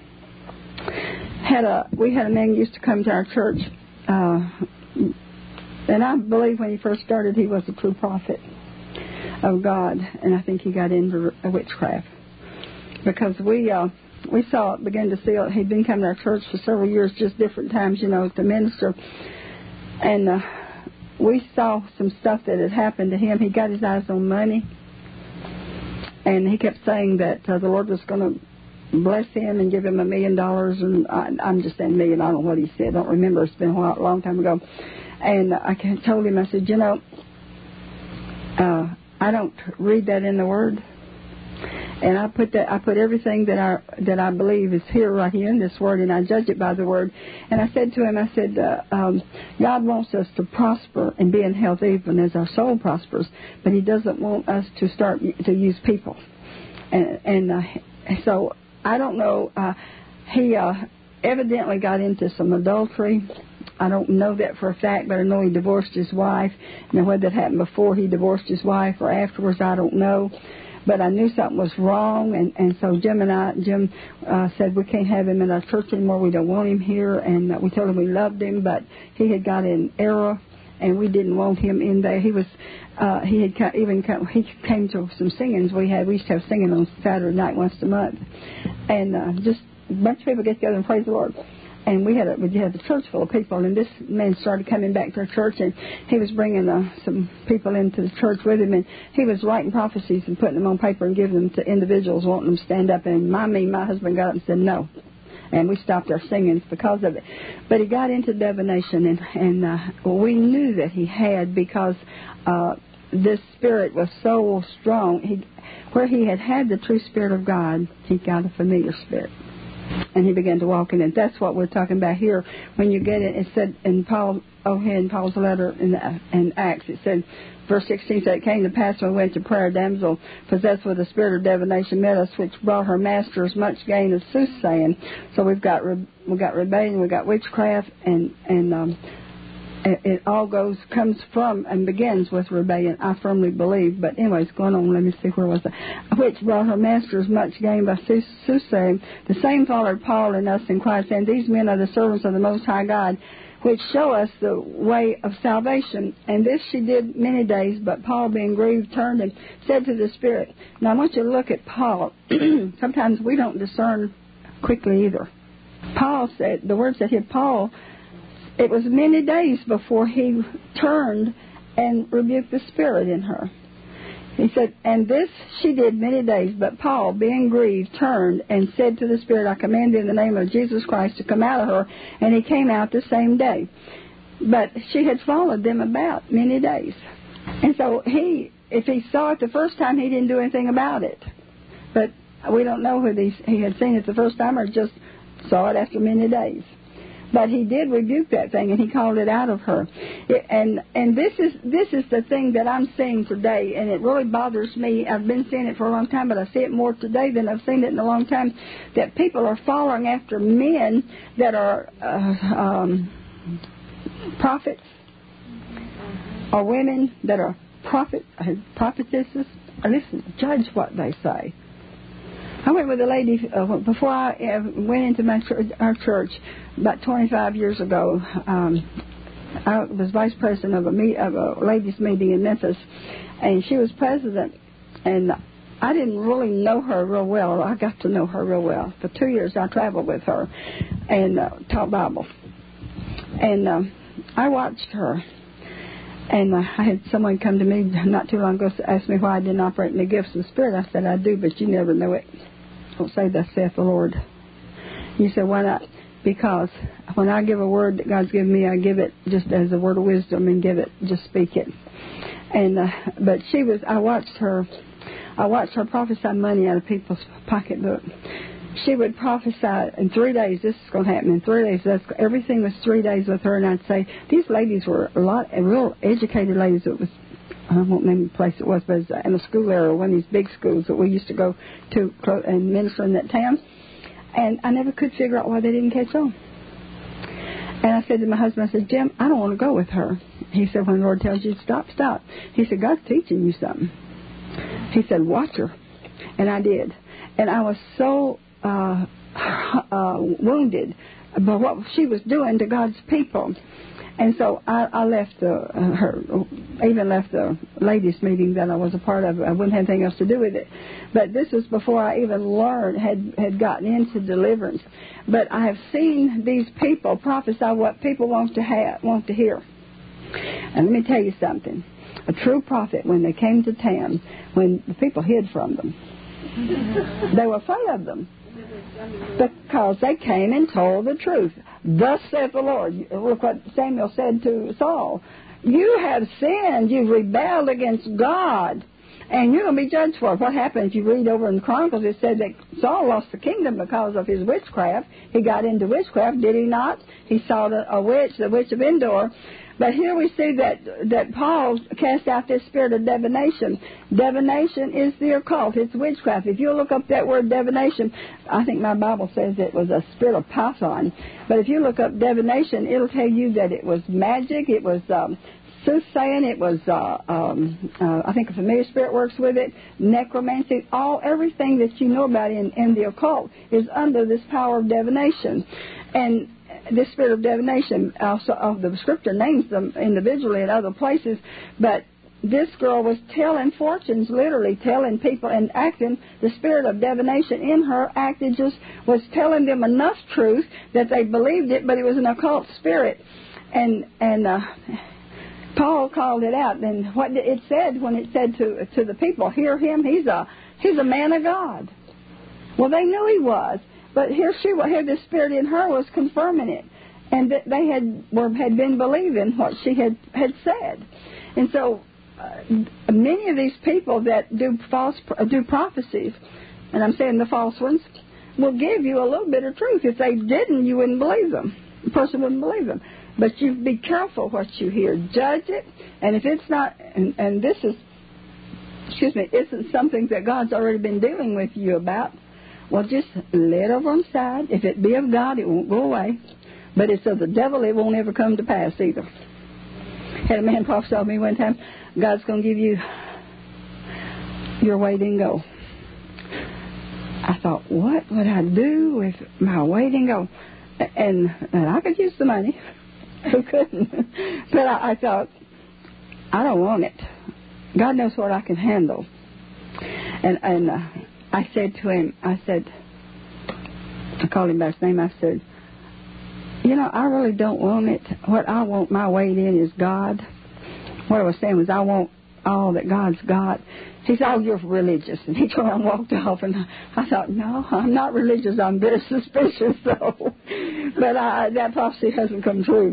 Had a we had a man who used to come to our church, uh, and I believe when he first started, he was a true prophet of God, and I think he got into witchcraft because we uh, we saw it, began to see it. He'd been coming to our church for several years, just different times, you know, to minister, and uh, we saw some stuff that had happened to him. He got his eyes on money. And he kept saying that uh, the Lord was going to bless him and give him a million dollars. And I, I'm just saying million. I don't know what he said. I don't remember. It's been a, while, a long time ago. And I told him, I said, you know, uh, I don't read that in the Word. And I put that I put everything that I that I believe is here right here in this word, and I judge it by the word. And I said to him, I said, uh, um, God wants us to prosper and be in health even as our soul prospers, but He doesn't want us to start to use people. And, and uh, so I don't know. Uh, he uh, evidently got into some adultery. I don't know that for a fact, but I know he divorced his wife. Now, whether that happened before he divorced his wife or afterwards, I don't know. But I knew something was wrong, and, and so Jim and I, Jim uh, said we can't have him in our church anymore. We don't want him here, and uh, we told him we loved him, but he had got in error, and we didn't want him in there. He was, uh, he had ca- even come, he came to some singings we had. We used to have singing on Saturday night once a month, and uh, just a bunch of people get together and praise the Lord. And we had a, we had a church full of people, and this man started coming back to our church, and he was bringing uh, some people into the church with him, and he was writing prophecies and putting them on paper and giving them to individuals, wanting them to stand up. And my me, my husband got up and said no, and we stopped our singing because of it. But he got into divination, and and uh, well, we knew that he had because uh, this spirit was so strong. He, where he had had the true Spirit of God, he got a familiar spirit. And he began to walk in it. That's what we're talking about here. When you get it, it said in Paul, oh, here in Paul's letter in, in Acts, it said, verse sixteen said, it came to pass when we went to prayer, a damsel possessed with the spirit of divination met us, which brought her masters much gain of soothsaying. So we've got we got rebellion, we've got witchcraft, and and um, it, it all goes comes from and begins with rebellion. I firmly believe. But anyways, going on. Let me see where was it. Which brought her masters much gain by soothsaying. The same followed Paul and us in Christ, saying, these men are the servants of the Most High God, which show us the way of salvation. And this she did many days, but Paul, being grieved, turned and said to the Spirit. Now I want you to look at Paul. Sometimes we don't discern quickly either. Paul said, the word said here, Paul, it was many days before he turned and rebuked the spirit in her. He said, and this she did many days, but Paul, being grieved, turned and said to the spirit, I command thee in the name of Jesus Christ to come out of her. And he came out the same day. But she had followed them about many days. And so he, if he saw it the first time, he didn't do anything about it. But we don't know whether he, he had seen it the first time or just saw it after many days. But he did rebuke that thing, and he called it out of her. It, and and this is this is the thing that I'm seeing today, and it really bothers me. I've been seeing it for a long time, but I see it more today than I've seen it in a long time, that people are following after men that are uh, um, prophets, or women that are prophet, uh, prophetesses. Listen, judge what they say. I went with a lady uh, before I uh, went into my church, our church about twenty-five years ago. Um, I was vice president of a, meet, of a ladies' meeting in Memphis, and she was president. And I didn't really know her real well. I got to know her real well. For two years, I traveled with her and uh, taught Bible. And um, I watched her. And uh, I had someone come to me not too long ago to ask me why I didn't operate in the gifts of the Spirit. I said, I do, but you never know it. Don't say thus saith the Lord. You said, why not? Because when I give a word that God's given me, I give it just as a word of wisdom and give it, just speak it. And uh, but she was, I watched her, I watched her prophesy money out of people's pocketbook. She would prophesy in three days. This is going to happen in three days. That's, everything was three days with her, and I'd say these ladies were a lot, real educated ladies. It was, I won't name the place it was, but it was in a school area, one of these big schools that we used to go to and minister in that town. And I never could figure out why they didn't catch on. And I said to my husband, I said, Jim, I don't want to go with her. He said, when the Lord tells you to stop, stop. He said, God's teaching you something. He said, watch her. And I did. And I was so uh, uh, wounded by what she was doing to God's people. And so I, I left the, uh, her, even left the ladies' meeting that I was a part of. I wouldn't have anything else to do with it. But this was before I even learned, had, had gotten into deliverance. But I have seen these people prophesy what people want to have, want to hear. And let me tell you something. A true prophet, when they came to town, when the people hid from them, they were afraid of them. Because they came and told the truth. Thus saith the Lord. Look what Samuel said to Saul. You have sinned. You've rebelled against God. And you're going to be judged for it. What happened, if you read over in the Chronicles, it said that Saul lost the kingdom because of his witchcraft. He got into witchcraft, did he not? He saw the, a witch, the witch of Endor. But here we see that that Paul cast out this spirit of divination. Divination is the occult. It's witchcraft. If you look up that word divination, I think my Bible says it was a spirit of Python. But if you look up divination, it'll tell you that it was magic, it was um, soothsaying, it was, uh, um, uh, I think a familiar spirit works with it, necromancy, all, everything that you know about in, in the occult is under this power of divination. And this spirit of divination, also, uh, the scripture names them individually in other places, but this girl was telling fortunes, literally telling people and acting. The spirit of divination in her acted just was telling them enough truth that they believed it, but it was an occult spirit. And and uh, Paul called it out. And what it said when it said to to the people, "Hear him. He's a he's a man of God." Well, they knew he was. But here she had the spirit in her was confirming it, and that they had were, had been believing what she had, had said. And so uh, many of these people that do false do prophecies, and I'm saying the false ones, will give you a little bit of truth. If they didn't, you wouldn't believe them. The person wouldn't believe them. But you be careful what you hear. Judge it, and if it's not, and, and this is, excuse me, isn't something that God's already been dealing with you about, well, just lay it over on the side. If it be of God, it won't go away. But it's of the devil, it won't ever come to pass either. Had a man prophesy to me one time, God's going to give you your weight and go. I thought, what would I do with my weight and go? And, and I could use the money. Who couldn't? But I, I thought, I don't want it. God knows what I can handle. And, and, uh, I said to him, I said, I called him by his name, I said, you know, I really don't want it. What I want my weight in is God. What I was saying was I want all that God's got. He said, oh, you're religious. And he turned around and walked off. And I thought, no, I'm not religious. I'm very suspicious, though. But I, that prophecy hasn't come true.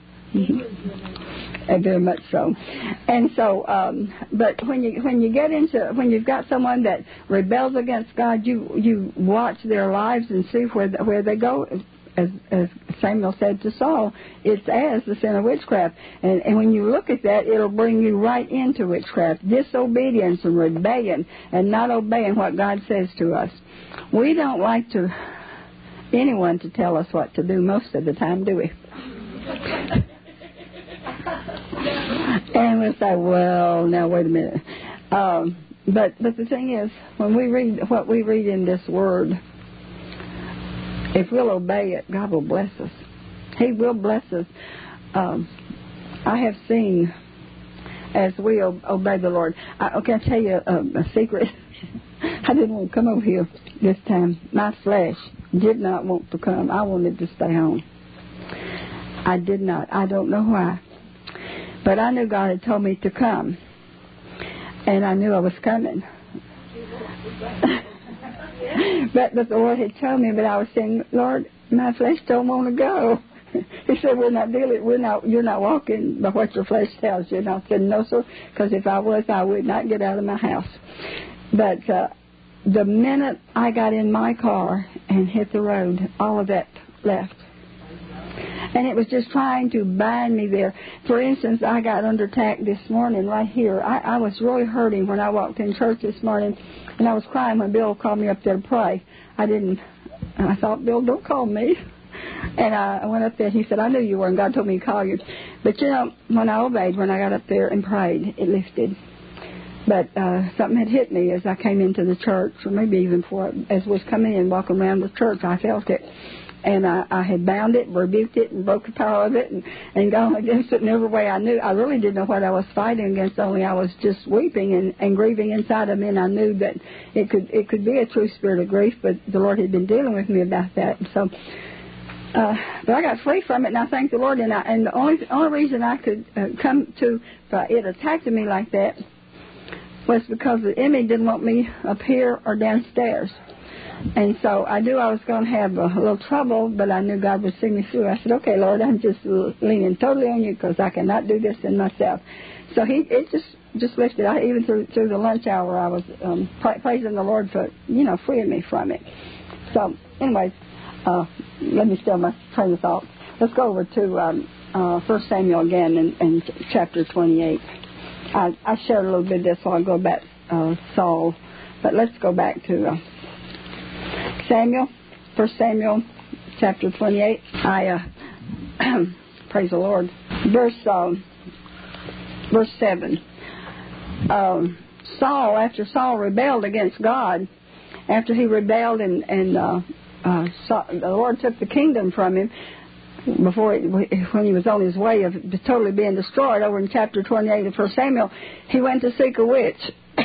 And very much so. And so, um, but when you when you get into, when you've got someone that rebels against God, you you watch their lives and see where where they go. As, as Samuel said to Saul, it's as the sin of witchcraft. And, and when you look at that, it'll bring you right into witchcraft, disobedience and rebellion, and not obeying what God says to us. We don't like to anyone to tell us what to do most of the time, do we? And we'll say, well, now, wait a minute. Um, but but the thing is, when we read what we read in this Word, if we'll obey it, God will bless us. He will bless us. Um, I have seen, as we obey the Lord, I, okay, I'll tell you a, a secret. I didn't want to come over here this time. My flesh did not want to come. I wanted to stay home. I did not. I don't know why. But I knew God had told me to come. And I knew I was coming. but, but the Lord had told me, but I was saying, Lord, my flesh don't want to go. He said, we're not dealing, we're not, you're not walking by what your flesh tells you. And I said, no, sir, because if I was, I would not get out of my house. But uh, the minute I got in my car and hit the road, all of that left. And it was just trying to bind me there. For instance, I got under attack this morning right here. I, I was really hurting when I walked in church this morning, and I was crying when Bill called me up there to pray. I didn't, and I thought, Bill, don't call me. And I went up there, and he said, I knew you were, and God told me to call you. But, you know, when I obeyed, when I got up there and prayed, it lifted. But uh, something had hit me as I came into the church, or maybe even before, as I was coming in, walking around the church, I felt it. And I, I had bound it, rebuked it, and broke the power of it, and, and gone against it in every way I knew. I really didn't know what I was fighting against, only I was just weeping and, and grieving inside of me, and I knew that it could it could be a true spirit of grief, but the Lord had been dealing with me about that. And so, uh, but I got free from it, and I thank the Lord. And, I, and the only the only reason I could uh, come to uh, it attacking me like that was because the enemy didn't want me up here or downstairs. And so I knew I was going to have a little trouble, but I knew God would see me through. I said, okay, Lord, I'm just leaning totally on you because I cannot do this in myself. So he it just just lifted. I, even through through the lunch hour, I was um, pra- praising the Lord for, you know, freeing me from it. So, anyways, uh, let me still my train of thought. Let's go over to um, uh, First Samuel again in, in chapter twenty-eight. I, I shared a little bit of this, so I'll go back uh, Saul. But let's go back to uh, Samuel, First Samuel, chapter twenty-eight. I uh, praise the Lord. Verse uh, verse seven. Um, Saul, after Saul rebelled against God, after he rebelled and and uh, uh, Saul, the Lord took the kingdom from him. Before it, when he was on his way of totally being destroyed, over in chapter twenty-eight of First Samuel, he went to seek a witch.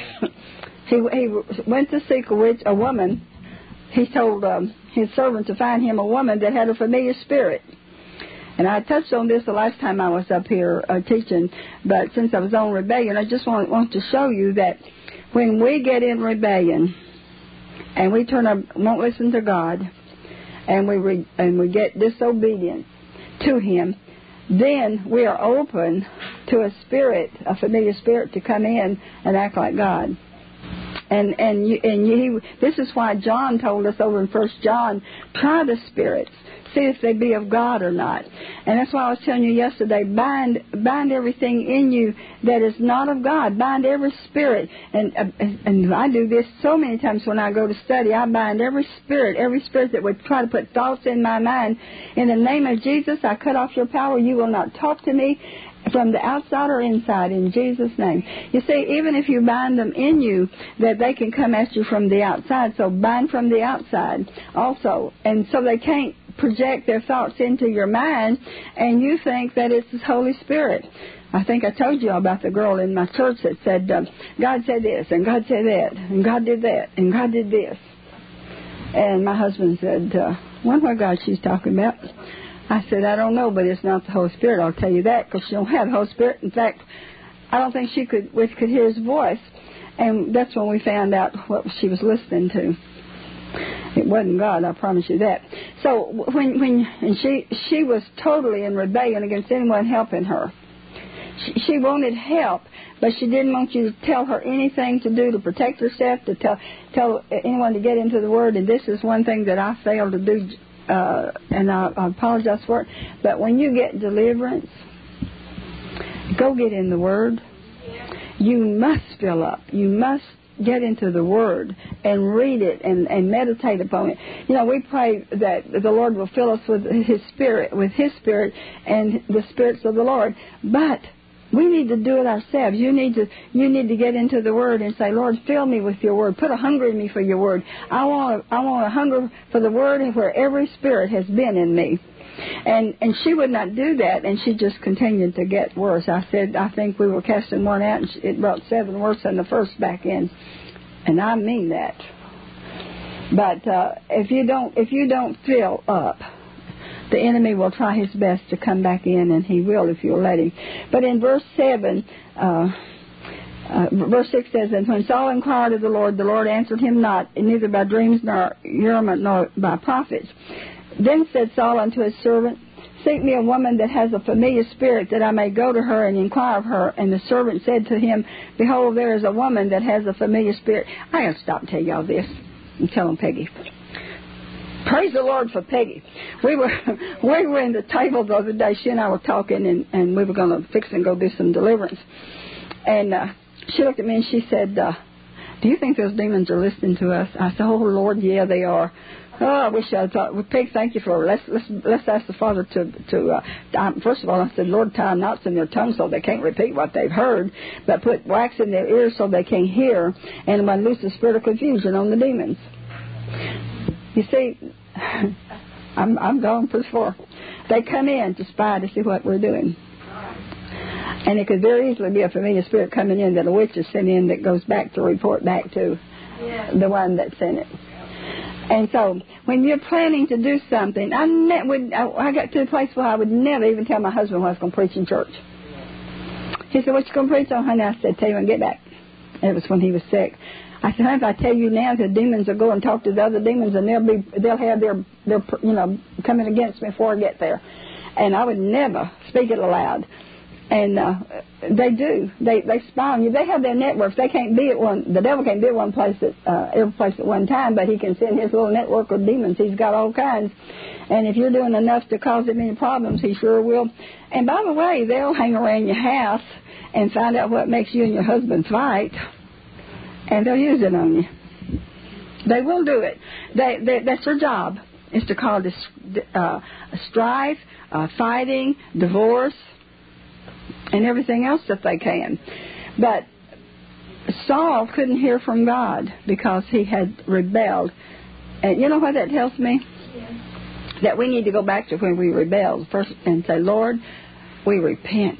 he he went to seek a witch, a woman. He told um, his servant to find him a woman that had a familiar spirit. And I touched on this the last time I was up here uh, teaching, but since I was on rebellion, I just want, want to show you that when we get in rebellion and we turn up, won't listen to God, and we re, and we get disobedient to Him, then we are open to a spirit, a familiar spirit, to come in and act like God. And and you, and you, this is why John told us over in First John, try the spirits, see if they be of God or not. And that's why I was telling you yesterday, bind bind everything in you that is not of God. Bind every spirit. And uh, and I do this so many times when I go to study. I bind every spirit, every spirit that would try to put thoughts in my mind. In the name of Jesus, I cut off your power. You will not talk to me from the outside or inside, in Jesus' name. You see, even if you bind them in you, that they can come at you from the outside. So bind from the outside also. And so they can't project their thoughts into your mind, and you think that it's the Holy Spirit. I think I told you about the girl in my church that said, uh, God said this, and God said that, and God did that, and God did this. And my husband said, uh, wonder what God she's talking about. I said, I don't know, but it's not the Holy Spirit, I'll tell you that, because she don't have the Holy Spirit. In fact, I don't think she could, we could hear His voice. And that's when we found out what she was listening to. It wasn't God, I promise you that. So when when and she she was totally in rebellion against anyone helping her. She, she wanted help, but she didn't want you to tell her anything to do to protect herself, to tell tell anyone to get into the Word. And this is one thing that I failed to do. Uh, and I, I apologize for it, but when you get deliverance, go get in the Word. You must fill up. You must get into the Word and read it and, and meditate upon it. You know, we pray that the Lord will fill us with His Spirit, with His Spirit and the spirits of the Lord. But we need to do it ourselves. You need to you need to get into the Word and say, Lord, fill me with your Word. Put a hunger in me for your Word. I want a, I want a hunger for the Word where every spirit has been in me. And and she would not do that, and she just continued to get worse. I said, I think we were casting one out, and it brought seven worse than the first back in. And I mean that. But uh, if you don't if you don't fill up, the enemy will try his best to come back in, and he will if you'll let him. But in verse seven, uh, uh, verse six says, and when Saul inquired of the Lord, the Lord answered him not, neither by dreams nor Urim nor by prophets. Then said Saul unto his servant, seek me a woman that has a familiar spirit, that I may go to her and inquire of her. And the servant said to him, behold, there is a woman that has a familiar spirit. I got to stop and tell y'all this. I'm telling Peggy. Praise the Lord for Peggy. We were we were in the table the other day. She and I were talking, and, and we were going to fix and go do some deliverance. And uh, she looked at me and she said, uh, do you think those demons are listening to us? I said, oh, Lord, yeah, they are. Oh, I wish I thought. Well, Peg, thank you for. Let's let's let's ask the Father to to. Uh, um, first of all, I said, Lord, tie knots in their tongue so they can't repeat what they've heard, but put wax in their ears so they can't hear, and unloose the spirit of confusion on the demons. You see, I'm I'm going for the floor. They come in to spy to see what we're doing, and it could very easily be a familiar spirit coming in that a witch is sent in that goes back to report back to yeah. the one that sent it. And so, when you're planning to do something, I, ne- would, I, I got to the place where I would never even tell my husband what I was going to preach in church. He said, what you going to preach on, honey? I said, tell you when I get back. And it was when he was sick. I said, honey, if I tell you now, the demons will go and talk to the other demons, and they'll be, they'll have their, their, you know, coming against me before I get there. And I would never speak it aloud. And uh, they do. They they spy on you. They have their networks. They can't be at one. The devil can't be at one place at uh, every place at one time, but he can send his little network of demons. He's got all kinds. And if you're doing enough to cause him any problems, he sure will. And by the way, they'll hang around your house and find out what makes you and your husband fight, and they'll use it on you. They will do it. They, they that's their job, is to cause uh, strife, uh, fighting, divorce, and everything else that they can. But Saul couldn't hear from God because he had rebelled. And you know what that tells me? Yes. That we need to go back to when we rebelled first and say, Lord, we repent.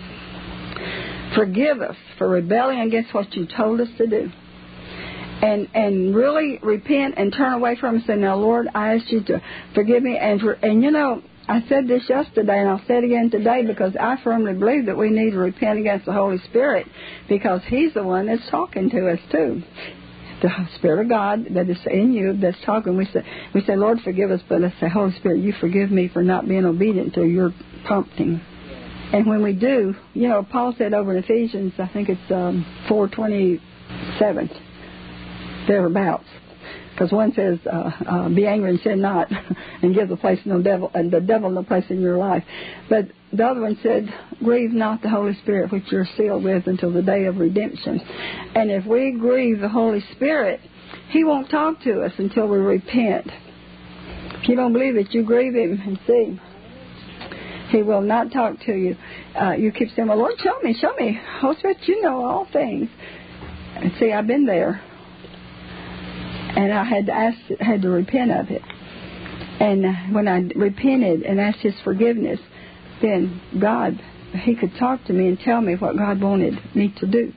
Forgive us for rebelling against what you told us to do. And and really repent and turn away from it and say, now, Lord, I ask you to forgive me. And, for, and you know, I said this yesterday, and I'll say it again today, because I firmly believe that we need to repent against the Holy Spirit, because He's the one that's talking to us, too. The Spirit of God that is in you that's talking. We say, we say, Lord, forgive us, but let's say, Holy Spirit, you forgive me for not being obedient to your prompting. And when we do, you know, Paul said over in Ephesians, I think it's um, four twenty-seven, thereabouts. Because one says, uh, uh, be angry and sin not, and give the place no devil, and the devil no place in your life. But the other one said, grieve not the Holy Spirit, which you're sealed with until the day of redemption. And if we grieve the Holy Spirit, He won't talk to us until we repent. If you don't believe it, you grieve Him and see. He will not talk to you. Uh, you keep saying, well, Lord, show me, show me. Holy Spirit, you know all things. And see, I've been there. And I had to ask, had to repent of it. And when I repented and asked His forgiveness, then God, He could talk to me and tell me what God wanted me to do.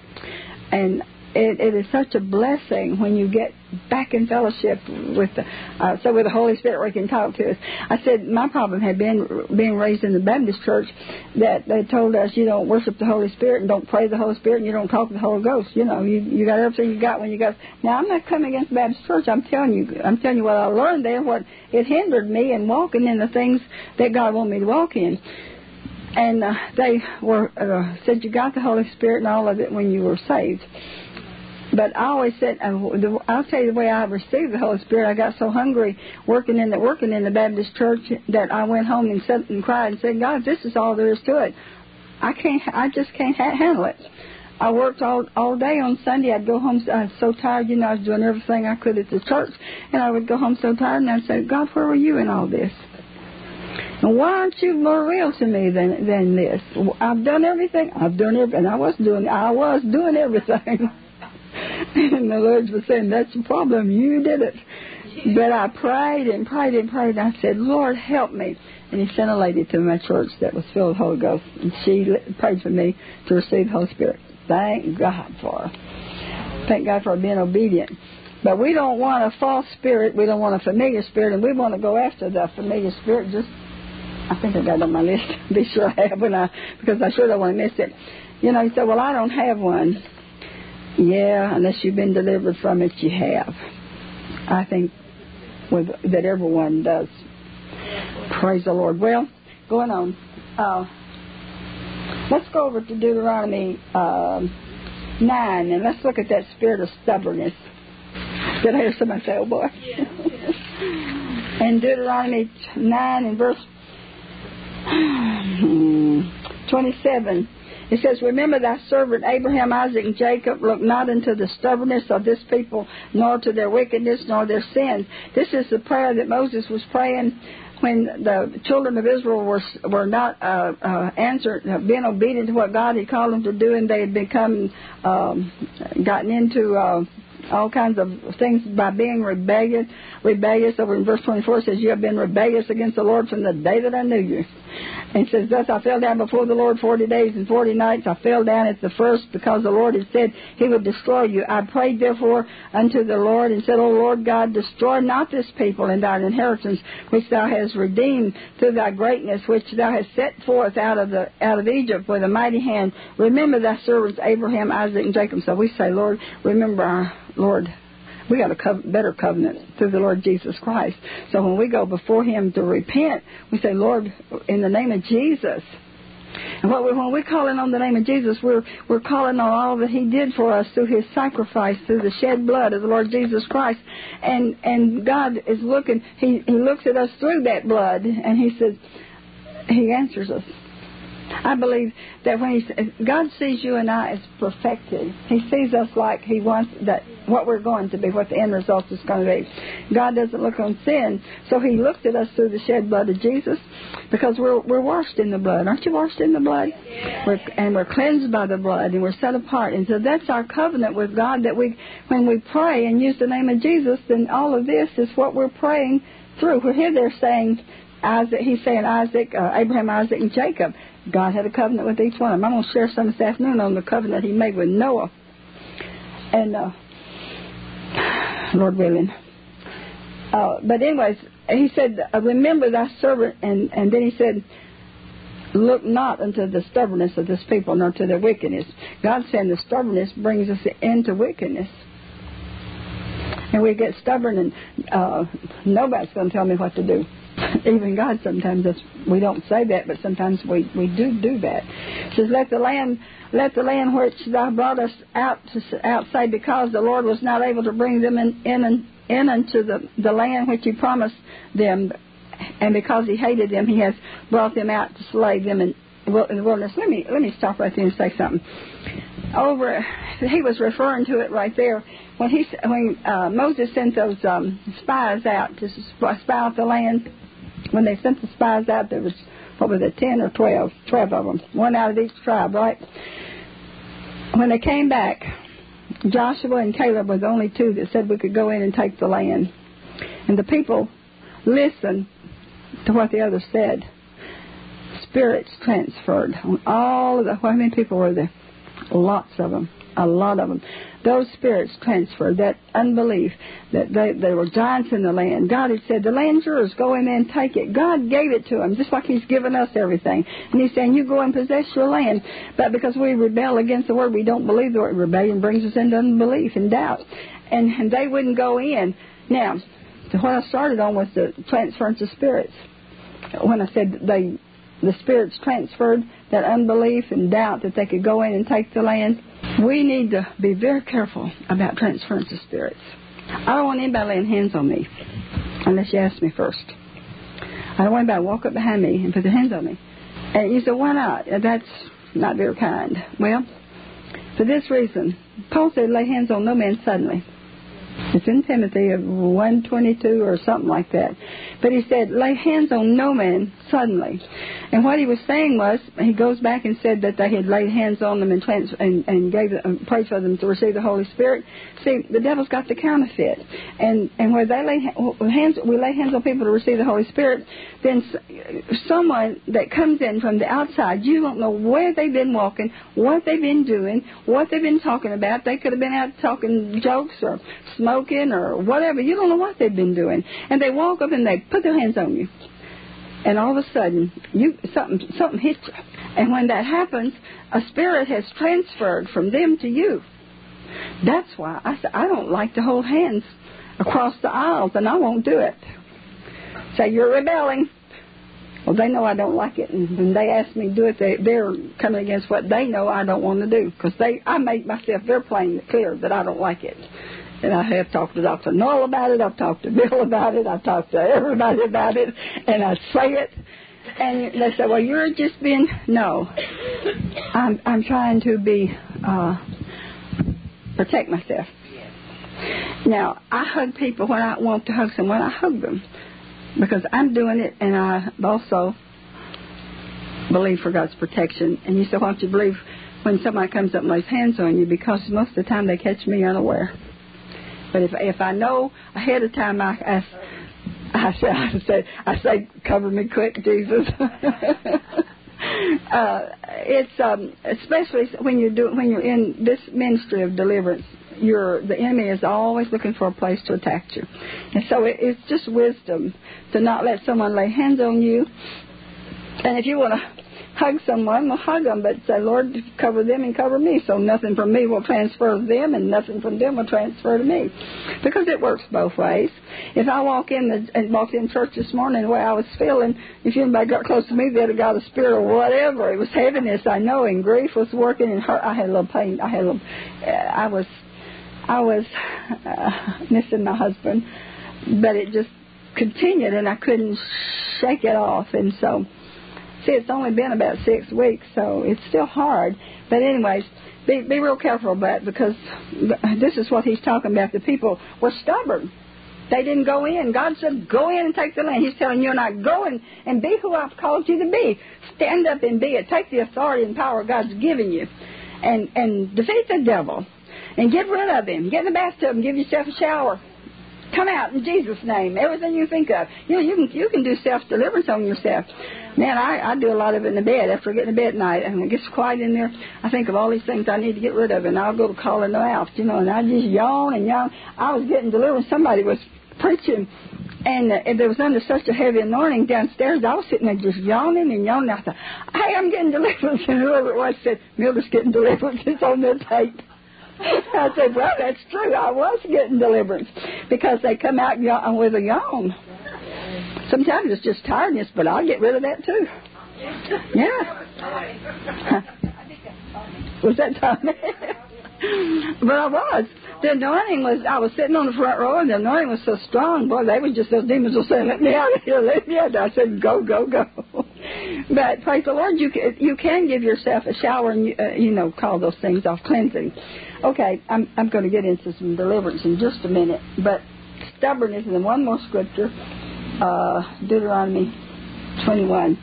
And it, it is such a blessing when you get back in fellowship with the, uh, so with the Holy Spirit where He can talk to us. I said my problem had been being raised in the Baptist church, that they told us you don't worship the Holy Spirit and don't pray the Holy Spirit and you don't talk to the Holy Ghost. You know, you you got everything you got when you got. Now I'm not coming against the Baptist church. I'm telling you, I'm telling you what I learned there, what it hindered me in walking in the things that God wanted me to walk in. And uh, they were uh, said you got the Holy Spirit and all of it when you were saved. But I always said, uh, the, I'll tell you the way I received the Holy Spirit. I got so hungry working in the working in the Baptist church that I went home and sat and cried and said, God, this is all there is to it. I can't. I just can't ha- handle it. I worked all all day on Sunday. I'd go home. I was so tired. You know, I was doing everything I could at the church, and I would go home so tired. And I'd say, God, where were you in all this? And why aren't you more real to me than than this? I've done everything. I've done everything. I was doing. I was doing everything. And the Lord was saying, that's the problem. You did it. But I prayed and prayed and prayed. And I said, Lord, help me. And He sent a lady to my church that was filled with the Holy Ghost. And she prayed for me to receive the Holy Spirit. Thank God for her. Thank God for her being obedient. But we don't want a false spirit. We don't want a familiar spirit. And we want to go after the familiar spirit. Just, I think I got it on my list. Be sure I have when I, because I sure don't want to miss it. You know, you say, well, I don't have one. Yeah, unless you've been delivered from it, you have. I think with, that everyone does. Praise the Lord. Well, going on. Uh, let's go over to Deuteronomy uh, nine, and let's look at that spirit of stubbornness. Did I hear somebody say, oh boy? Yes, yes. In Deuteronomy nine and verse twenty-seven, it says, remember thy servant Abraham, Isaac, and Jacob. Look not into the stubbornness of this people, nor to their wickedness, nor their sins. This is the prayer that Moses was praying when the children of Israel were were not uh, uh, answered, being obedient to what God had called them to do, and they had become um, gotten into uh, all kinds of things by being rebellious. Rebellious. Over in verse twenty-four, it says, you have been rebellious against the Lord from the day that I knew you. And it says, thus I fell down before the Lord forty days and forty nights. I fell down at the first, because the Lord had said He would destroy you. I prayed therefore unto the Lord and said, O Lord God, destroy not this people and thine inheritance, which thou hast redeemed through thy greatness, which thou hast set forth out of the out of Egypt with a mighty hand. Remember thy servants Abraham, Isaac, and Jacob. So we say, Lord, remember our Lord. We got a co- better covenant through the Lord Jesus Christ. So when we go before Him to repent, we say, Lord, in the name of Jesus, And what we, when we're calling on the name of Jesus, we're we're calling on all that He did for us through His sacrifice, through the shed blood of the Lord Jesus Christ. And and God is looking, He, he looks at us through that blood, and He says, He answers us. I believe that when he, God sees you and I as perfected, He sees us like He wants that what we're going to be, what the end result is going to be. God doesn't look on sin, so He looks at us through the shed blood of Jesus, because we're we're washed in the blood. Aren't you washed in the blood? We're, and we're cleansed by the blood, and we're set apart. And so that's our covenant with God, that we, when we pray and use the name of Jesus, then all of this is what we're praying through. We're here there saying, Isaac, He's saying Isaac, uh, Abraham, Isaac, and Jacob. God had a covenant with each one of them. I'm going to share some this afternoon on the covenant He made with Noah. And, uh, Lord willing. Uh, but anyways, He said, remember thy servant, and, and then He said, look not unto the stubbornness of this people, nor to their wickedness. God said the stubbornness brings us into wickedness. And we get stubborn, and uh, nobody's going to tell me what to do. Even God sometimes, that's, we don't say that, but sometimes we, we do do that. It says, let the land, let the land which thou brought us out to outside, because the Lord was not able to bring them in in, in unto the, the land which He promised them, and because He hated them, He has brought them out to slay them in, in the wilderness. Let me let me stop right there and say something. Over, he was referring to it right there when he when uh, Moses sent those um, spies out to spy out the land. When they sent the spies out, there was, what was it, ten or twelve? Twelve of them, one out of each tribe, right? When they came back, Joshua and Caleb were the only two that said we could go in and take the land. And the people listened to what the others said. Spirits transferred. All of the, how many people were there? Lots of them. A lot of them. Those spirits transferred, that unbelief, that they, there were giants in the land. God had said, the land's yours, go in there and take it. God gave it to them, just like He's given us everything. And He's saying, you go and possess your land. But because we rebel against the word, we don't believe the word. Rebellion brings us into unbelief and doubt. And, and they wouldn't go in. Now, what I started on was the transference of spirits. When I said they, the spirits transferred that unbelief and doubt that they could go in and take the land. We need to be very careful about transference of spirits. I don't want anybody laying hands on me unless you ask me first. I don't want anybody to walk up behind me and put their hands on me. And you say, why not? That's not very kind. Well, for this reason, Paul said, lay hands on no man suddenly. It's in Timothy of one twenty-two or something like that. But he said, lay hands on no man suddenly. And what he was saying was, he goes back and said that they had laid hands on them and, trans- and, and gave um, prayed for them to receive the Holy Spirit. See, the devil's got the counterfeit. And and where they lay hands, we lay hands on people to receive the Holy Spirit, then someone that comes in from the outside, you don't know where they've been walking, what they've been doing, what they've been talking about. They could have been out talking jokes or smoking or whatever. You don't know what they've been doing. And they walk up and they put their hands on you. And all of a sudden, you something something hits you. And when that happens, a spirit has transferred from them to you. That's why I say I don't like to hold hands across the aisles, and I won't do it. Say, you're rebelling. Well, they know I don't like it, and when they ask me to do it, they, they're coming against what they know I don't want to do. Because they, I make myself very plain and clear that I don't like it. And I have talked to Doctor Noel about it. I've talked to Bill about it. I've talked to everybody about it. And I say it. And they say, well, you're just being... No. I'm I'm trying to be... Uh, protect myself. Now, I hug people when I want to hug someone. I hug them. Because I'm doing it, and I also believe for God's protection. And you say, why don't you believe when somebody comes up and lays hands on you? Because most of the time they catch me unaware. But if if I know ahead of time, I I, I say I say I say cover me quick, Jesus. uh, it's um, especially when you're doing when you're in this ministry of deliverance. You're, the enemy is always looking for a place to attack you, and so it, it's just wisdom to not let someone lay hands on you. And if you want to hug someone, well, hug them, but say, Lord, cover them and cover me, so nothing from me will transfer to them and nothing from them will transfer to me. Because it works both ways. If I walk in the, and walked in church this morning the way I was feeling, if anybody got close to me, they'd have got a spirit or whatever. It was heaviness, I know, and grief was working, and hurt. I had a little pain. I had a little, uh, I was, I was uh, missing my husband, but it just continued, and I couldn't shake it off, and so... See, it's only been about six weeks, so it's still hard. But anyways, be, be real careful about it, because this is what he's talking about. The people were stubborn. They didn't go in. God said, go in and take the land. He's telling you and I, go in and be who I've called you to be. Stand up and be it. Take the authority and power God's given you. And, and defeat the devil. And get rid of him. Get in the bathtub and give yourself a shower. Come out in Jesus' name. Everything you think of. You know, you can you can do self-deliverance on yourself. Man, I, I do a lot of it in the bed. After I get in the bed at night and it gets quiet in there, I think of all these things I need to get rid of, and I'll go to calling them out, you know, and I just yawn and yawn. I was getting deliverance. Somebody was preaching, and, uh, and there was under such a heavy anointing downstairs, I was sitting there just yawning and yawning. I thought, hey, I'm getting deliverance. And whoever it was said, Mildred's getting deliverance. It's on their tape. I said, well, that's true. I was getting deliverance because they come out yawn, with a yawn. Sometimes it's just tiredness, but I'll get rid of that too. Yeah. Was that Tommy? But I was. The anointing was, I was sitting on the front row, and the anointing was so strong. Boy, they were just, those demons were saying, let me out of here, let me out of here. I said, go, go, go. But praise the Lord, you can, you can give yourself a shower and, you, uh, you know, call those things off, cleansing. Okay, I'm, I'm going to get into some deliverance in just a minute. But stubbornness, and then one more scripture, uh, Deuteronomy twenty-one.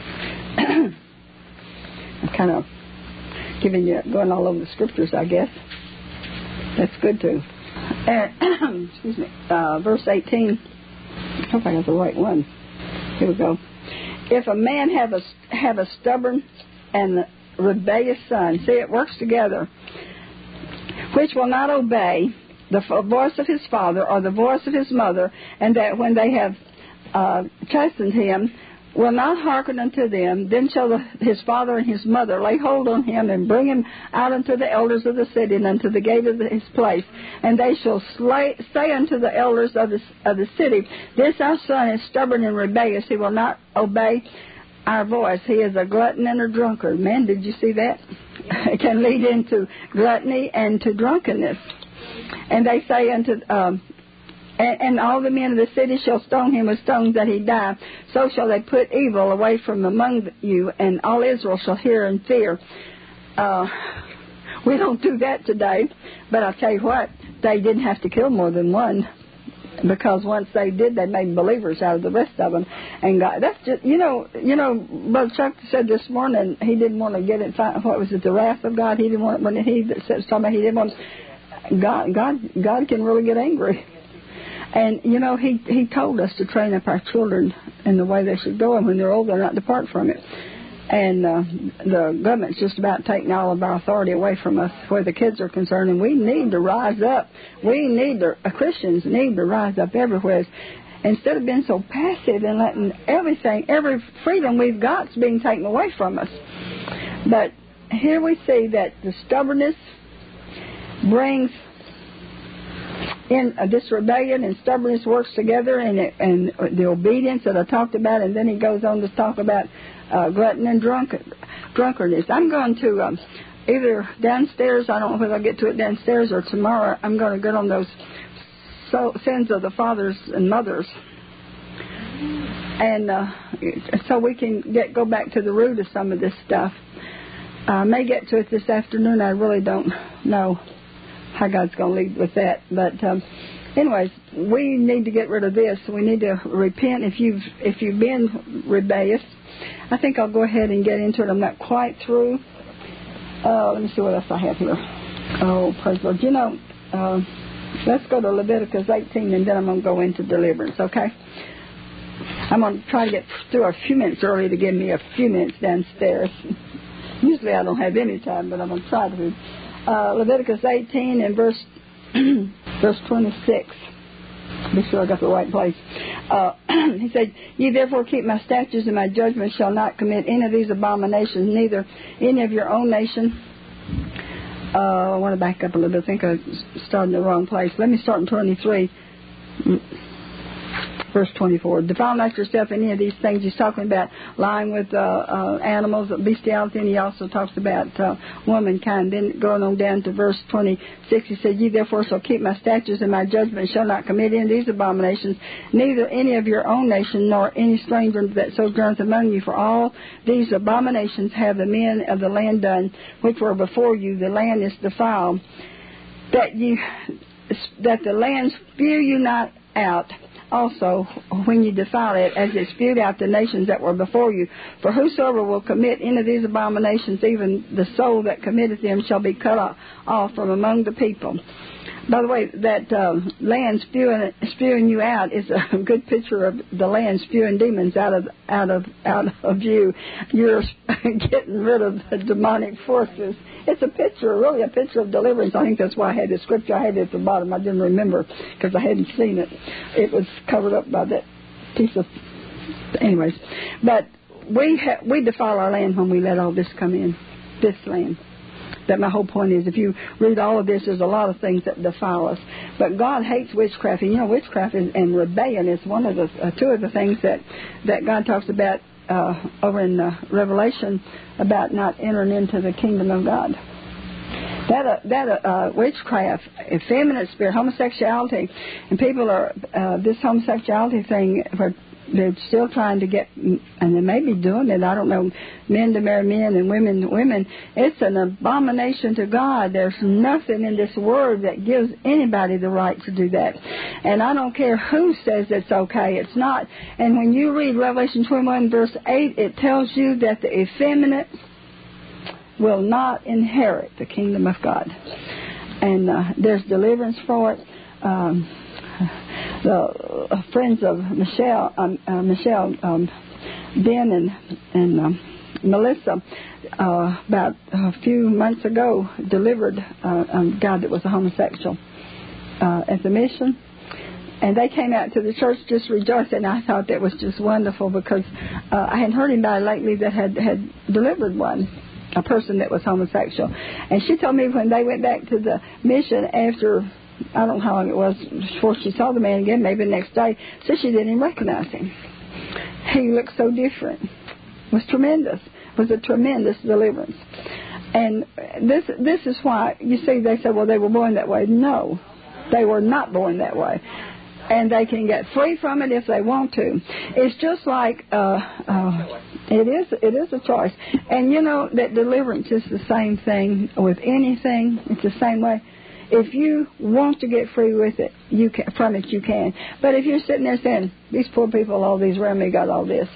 I'm kind of giving you, going all over the scriptures, I guess. That's good too. And, excuse me, uh, verse eighteen. I hope I got the right one. Here we go. If a man have a have a stubborn and rebellious son, see, it works together, which will not obey the voice of his father or the voice of his mother, and that when they have uh, chastened him, will not hearken unto them, then shall the, his father and his mother lay hold on him and bring him out unto the elders of the city and unto the gate of the, his place. And they shall slay, say unto the elders of the, of the city, this our son is stubborn and rebellious. He will not obey our voice. He is a glutton and a drunkard. Man, did you see that? It can lead into gluttony and to drunkenness. And they say unto... Um, And, and all the men of the city shall stone him with stones that he die. So shall they put evil away from among you, and all Israel shall hear and fear. Uh, we don't do that today, but I'll tell you what, they didn't have to kill more than one, because once they did, they made believers out of the rest of them. And God, that's just, you know, you know, Brother Chuck said this morning he didn't want to get it. What was it, the wrath of God? He didn't want when he was talking about he didn't want. God, God, God can really get angry. And, you know, he, he told us to train up our children in the way they should go, and when they're old, they're not depart from it. And uh, the government's just about taking all of our authority away from us where the kids are concerned, and we need to rise up. We need to, uh, Christians need to rise up everywhere. Instead of being so passive and letting everything, every freedom we've got is being taken away from us. But here we see that the stubbornness brings in uh, this rebellion, and stubbornness works together, and it, and the obedience that I talked about, and then he goes on to talk about uh, glutton and drunken, drunkenness. I'm going to um, either downstairs, I don't know whether I'll get to it downstairs or tomorrow, I'm going to get on those so, sins of the fathers and mothers, and uh, so we can get go back to the root of some of this stuff. I may get to it this afternoon. I really don't know how God's going to lead with that. But um, anyways, we need to get rid of this. We need to repent if you've if you've been rebellious. I think I'll go ahead and get into it. I'm not quite through. Uh, let me see what else I have here. Oh, praise the Lord. You know, uh, let's go to Leviticus eighteen, and then I'm going to go into deliverance, okay? I'm going to try to get through a few minutes early to give me a few minutes downstairs. Usually I don't have any time, but I'm going to try to. Uh, Leviticus eighteen and verse verse twenty-six. Be sure I got the right place. Uh, he said, "Ye therefore keep my statutes and my judgments, shall not commit any of these abominations, neither any of your own nation." Uh, I want to back up a little bit. I think I started in the wrong place. Let me start in twenty-three. Verse twenty-four. "Defile not yourself in any of these things." He's talking about lying with uh, uh, animals, bestiality, and he also talks about uh, womankind. Then going on down to verse twenty-six, he said, "Ye therefore shall keep my statutes and my judgments, shall not commit any of these abominations, neither any of your own nation, nor any stranger that sojourneth among you. For all these abominations have the men of the land done, which were before you. The land is defiled, that you that the land spew you not out. Also, when you defile it, as it spewed out the nations that were before you. For whosoever will commit any of these abominations, even the soul that committeth them, shall be cut off from among the people." By the way, that uh, land spewing, spewing you out is a good picture of the land spewing demons out of out of out of you. You're getting rid of the demonic forces. It's a picture, really a picture of deliverance. I think that's why I had the scripture. I had it at the bottom. I didn't remember because I hadn't seen it. It was covered up by that piece of... Anyways, but we ha- we defile our land when we let all this come in, this land. That my whole point is, if you read all of this, there's a lot of things that defile us. But God hates witchcraft. And, you know, witchcraft is, and rebellion is one of the, uh, two of the things that, that God talks about uh, over in uh, Revelation about not entering into the kingdom of God. That uh, that uh, witchcraft, effeminate spirit, homosexuality, and people are, uh, this homosexuality thing, where they're still trying to get, and they may be doing it, I don't know, men to marry men and women to women. It's an abomination to God. There's nothing in this word that gives anybody the right to do that. And I don't care who says it's okay. It's not. And when you read Revelation twenty-one, verse eight, it tells you that the effeminate will not inherit the kingdom of God. And uh, there's deliverance for it. Um, the uh, friends of Michelle, um, uh, Michelle, um, Ben and and um, Melissa, uh, about a few months ago, delivered uh, a guy that was a homosexual uh, at the mission, and they came out to the church just rejoicing. I thought that was just wonderful because uh, I hadn't heard anybody lately that had had delivered one, a person that was homosexual. And she told me when they went back to the mission after, I don't know how long it was before she saw the man again, maybe the next day, so she didn't even recognize him. He looked so different. It was tremendous. It was a tremendous deliverance. And this this is why, you see, they say, well, they were born that way. No, they were not born that way. And they can get free from it if they want to. It's just like, uh, uh, it is it is a choice. And you know that deliverance is the same thing with anything. It's the same way. If you want to get free with it, you can, from it, you can. But if you're sitting there saying, these poor people, all these around me got all this,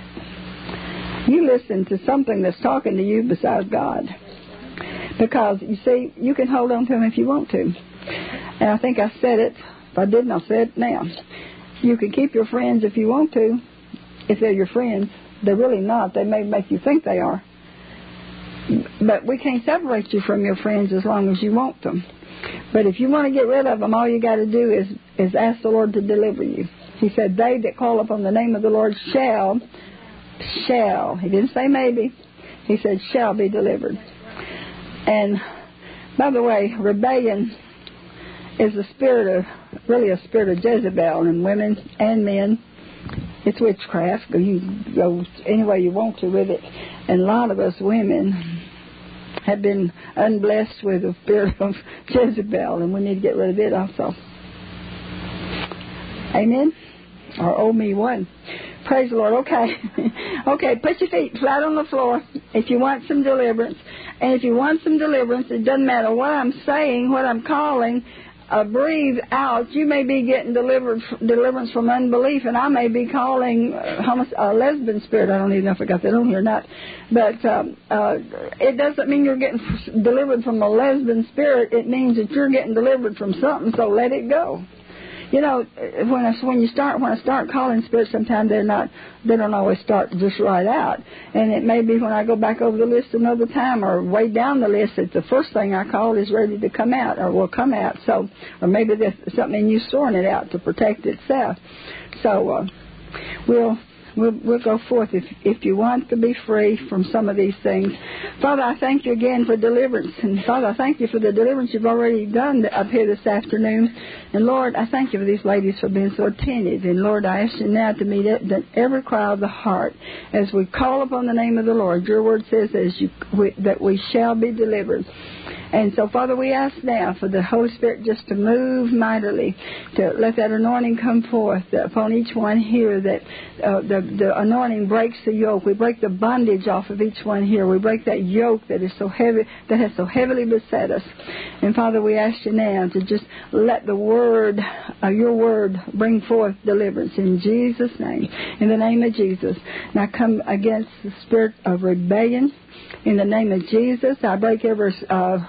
you listen to something that's talking to you besides God. Because, you see, you can hold on to him if you want to. And I think I said it. If I didn't, I'll say it now. You can keep your friends if you want to, if they're your friends. They're really not. They may make you think they are. But we can't separate you from your friends as long as you want them. But if you want to get rid of them, all you got to do is, is ask the Lord to deliver you. He said, they that call upon the name of the Lord shall, shall, he didn't say maybe, he said shall be delivered. And, by the way, rebellion is a spirit of, really a spirit of Jezebel in women and men. It's witchcraft. You go any way you want to with it. And a lot of us women have been unblessed with the spirit of Jezebel, and we need to get rid of it also. Amen? Or oh me one. Praise the Lord. Okay. Okay, put your feet flat on the floor if you want some deliverance. And if you want some deliverance, it doesn't matter what I'm saying, what I'm calling, uh, breathe out. You may be getting delivered, deliverance from unbelief, and I may be calling uh, homos- a lesbian spirit. I don't even know if I got that on here or not. But um, uh, it doesn't mean you're getting f- delivered from a lesbian spirit. It means that you're getting delivered from something, so let it go. You know, when I, when you start when I start calling spirits, sometimes they're not they don't always start just right out. And it may be when I go back over the list another time or way down the list that the first thing I call is ready to come out or will come out. So, or maybe there's something in you storing it out to protect itself. So uh, we'll. We'll, we'll go forth if, if you want to be free from some of these things. Father, I thank you again for deliverance. And Father, I thank you for the deliverance you've already done up here this afternoon. And Lord, I thank you for these ladies for being so attentive. And Lord, I ask you now to meet every cry of the heart as we call upon the name of the Lord. Your word says as you, we, that we shall be delivered. And so, Father, we ask now for the Holy Spirit just to move mightily, to let that anointing come forth upon each one here, that uh, the, the anointing breaks the yoke. We break the bondage off of each one here. We break that yoke that is so heavy, that has so heavily beset us. And, Father, we ask you now to just let the word, uh, your word, bring forth deliverance in Jesus' name, in the name of Jesus. And I come against the spirit of rebellion. In the name of Jesus, I break every uh,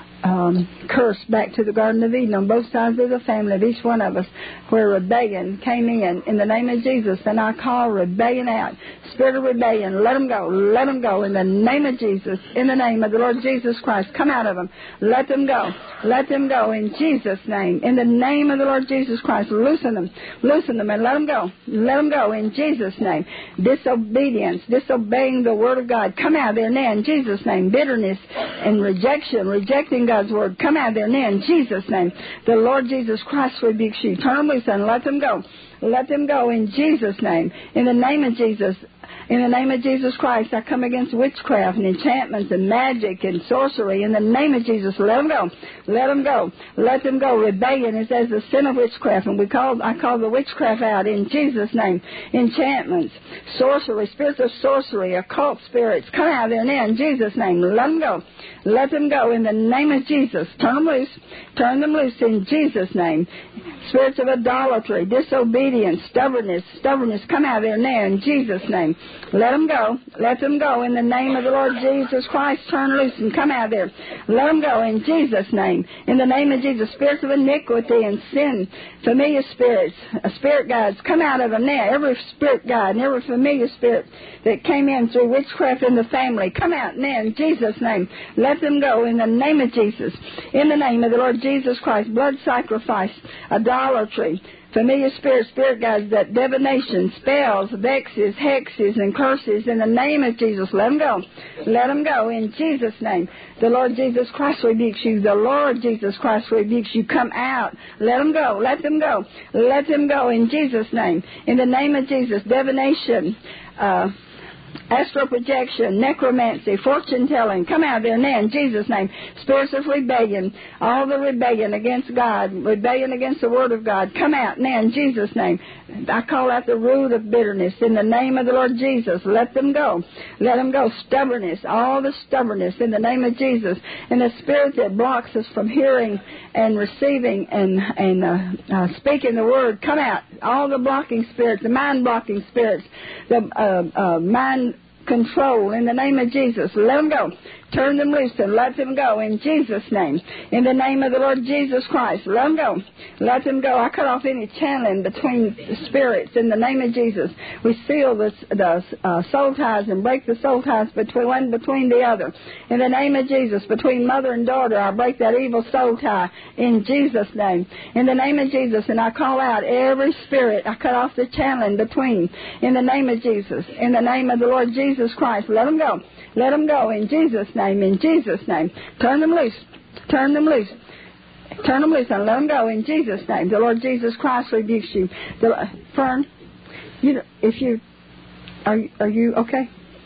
um, curse back to the Garden of Eden on both sides of the family of each one of us where rebellion came in. In the name of Jesus, and I call rebellion out. Spirit of rebellion, let them go. Let them go in the name of Jesus. In the name of the Lord Jesus Christ, come out of them. Let them go. Let them go in Jesus' name. In the name of the Lord Jesus Christ, loosen them. Loosen them and let them go. Let them go in Jesus' name. Disobedience, disobeying the word of God, come out of there now in Jesus' name. Bitterness and rejection, rejecting God's word, come out of there now in Jesus' name. The Lord Jesus Christ rebukes you. Turn them loose and let them go. Let them go in Jesus' name. In the name of Jesus. In the name of Jesus Christ, I come against witchcraft and enchantments and magic and sorcery. In the name of Jesus, let them go. Let them go. Let them go. Rebellion is as the sin of witchcraft, and we call I call the witchcraft out in Jesus' name. Enchantments, sorcery, spirits of sorcery, occult spirits, come out of there now in Jesus' name. Let them go. Let them go in the name of Jesus. Turn them loose. Turn them loose in Jesus' name. Spirits of idolatry, disobedience, stubbornness, stubbornness, come out of there now in Jesus' name. Let them go. Let them go in the name of the Lord Jesus Christ. Turn loose and come out of there. Let them go in Jesus' name. In the name of Jesus, spirits of iniquity and sin, familiar spirits, uh, spirit guides, come out of them now. Every spirit guide and every familiar spirit that came in through witchcraft in the family, come out now in Jesus' name. Let them go in the name of Jesus. In the name of the Lord Jesus Christ, blood sacrifice, idolatry, familiar spirits, spirit guides, that divination, spells, vexes, hexes, and curses, in the name of Jesus, let them go. Let them go in Jesus' name. The Lord Jesus Christ rebukes you. The Lord Jesus Christ rebukes you. Come out. Let them go. Let them go. Let them go in Jesus' name. In the name of Jesus, divination, uh, astral projection, necromancy, fortune-telling, come out of there now in Jesus' name. Spirits of rebellion, all the rebellion against God, rebellion against the Word of God, come out now in Jesus' name. I call out the root of bitterness in the name of the Lord Jesus. Let them go. Let them go. Stubbornness, all the stubbornness in the name of Jesus. And the spirit that blocks us from hearing and receiving and, and uh, uh, speaking the Word, come out. All the blocking spirits, the mind-blocking spirits, the uh, uh, mind control in the name of Jesus. Let them go. Turn them loose and let them go in Jesus' name. In the name of the Lord Jesus Christ, let them go. Let them go. I cut off any channeling between spirits in the name of Jesus. We seal the, the uh, soul ties and break the soul ties between one between the other. In the name of Jesus, between mother and daughter, I break that evil soul tie in Jesus' name. In the name of Jesus, and I call out every spirit. I cut off the channeling between. In the name of Jesus. In the name of the Lord Jesus Christ, let them go. Let them go in Jesus' name, in Jesus' name. Turn them loose. Turn them loose. Turn them loose and let them go in Jesus' name. The Lord Jesus Christ rebukes you. The, Fern, you, if you, are, are you okay?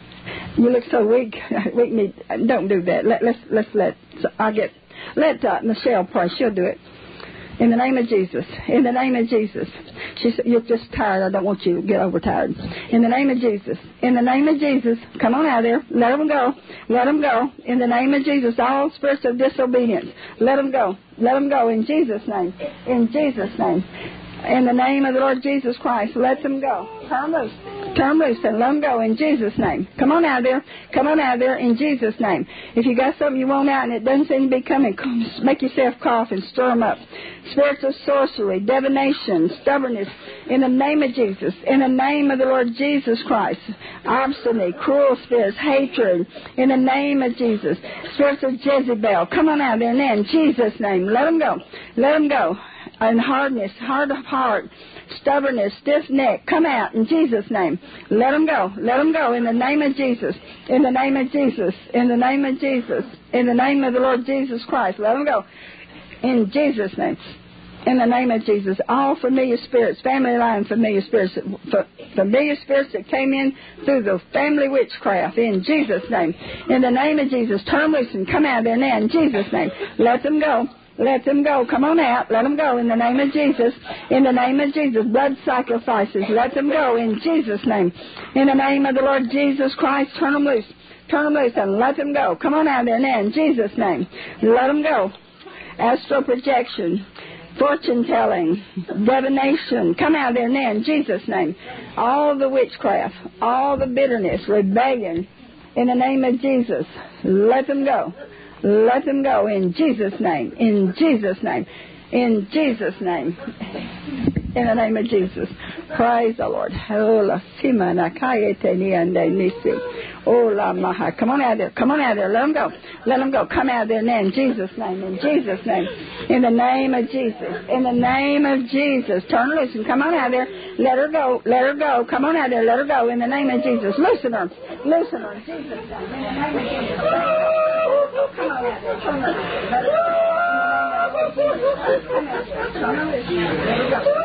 You look so weak. weak need, don't do that. Let, let's, let's let, so I'll get, let uh, Michelle pray. She'll do it. In the name of Jesus. In the name of Jesus. She said, you're just tired. I don't want you to get overtired. In the name of Jesus. In the name of Jesus. Come on out of there. Let them go. Let them go. In the name of Jesus. All spirits of disobedience. Let them go. Let them go in Jesus' name. In Jesus' name. In the name of the Lord Jesus Christ. Let them go. Turn loose. Turn loose and let them go in Jesus' name. Come on out of there. Come on out of there in Jesus' name. If you got something you want out and it doesn't seem to be coming, make yourself cough and stir them up. Spirits of sorcery, divination, stubbornness, in the name of Jesus, in the name of the Lord Jesus Christ. Obstinacy, cruel spirits, hatred, in the name of Jesus. Spirits of Jezebel, come on out of there now in Jesus' name. Let them go. Let them go. And hardness, hard of heart, stubbornness, stiff neck, come out in Jesus' name. Let them go. Let them go in the name of Jesus. In the name of Jesus. In the name of Jesus. In the name of the Lord Jesus Christ. Let them go. In Jesus' name. In the name of Jesus. All familiar spirits, family line familiar spirits, familiar spirits that came in through the family witchcraft. In Jesus' name. In the name of Jesus. Turn loose and come out there now in Jesus' name. Let them go. Let them go. Come on out. Let them go in the name of Jesus. In the name of Jesus. Blood sacrifices. Let them go in Jesus' name. In the name of the Lord Jesus Christ. Turn them loose. Turn them loose and let them go. Come on out there now in Jesus' name. Let them go. Astral projection. Fortune telling. Divination. Come out there now in Jesus' name. All the witchcraft. All the bitterness. Rebellion. In the name of Jesus. Let them go. Let them go in Jesus' name. In Jesus' name. In Jesus' name. In the name of Jesus. Praise the Lord. Come on out there. Come on out there. Let them go. Let them go. Come out there now in Jesus' name. In Jesus' name. In the name of Jesus. In the name of Jesus. Turn loose and come on out there. Let her go. Let her go. Come on out there. Let her go in the name of Jesus. Loosen her. Loosen her in Jesus' name. In the name of Jesus. Come on out there. Turn her loose. Let her go. Come out there. Turn her loose. Let her go.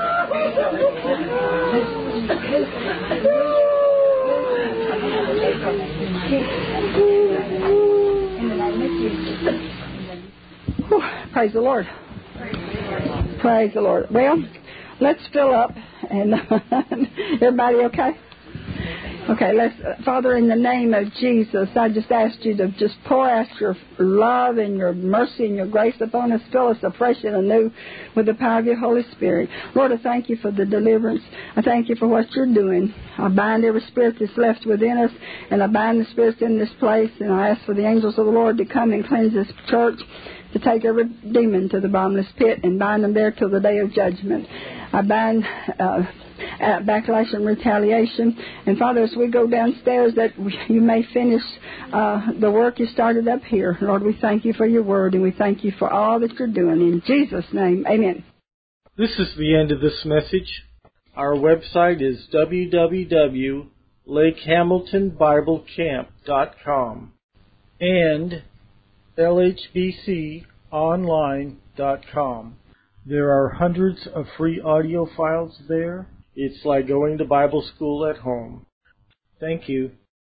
In the name of Jesus. Whew, praise the Lord. Praise the Lord. Well, let's fill up. And everybody okay? Okay, let's, uh, Father, in the name of Jesus, I just ask you to just pour out your love and your mercy and your grace upon us. Fill us afresh and anew with the power of your Holy Spirit. Lord, I thank you for the deliverance. I thank you for what you're doing. I bind every spirit that's left within us, and I bind the spirits in this place, and I ask for the angels of the Lord to come and cleanse this church, to take every demon to the bottomless pit and bind them there till the day of judgment. I bind uh, uh, backlash and retaliation. And Father, as we go downstairs, that you may finish uh, the work you started up here. Lord, we thank you for your word, and we thank you for all that you're doing. In Jesus' name, amen. This is the end of this message. Our website is w w w dot lake hamilton bible camp dot com and l h b c online dot com. There are hundreds of free audio files there. It's like going to Bible school at home. Thank you.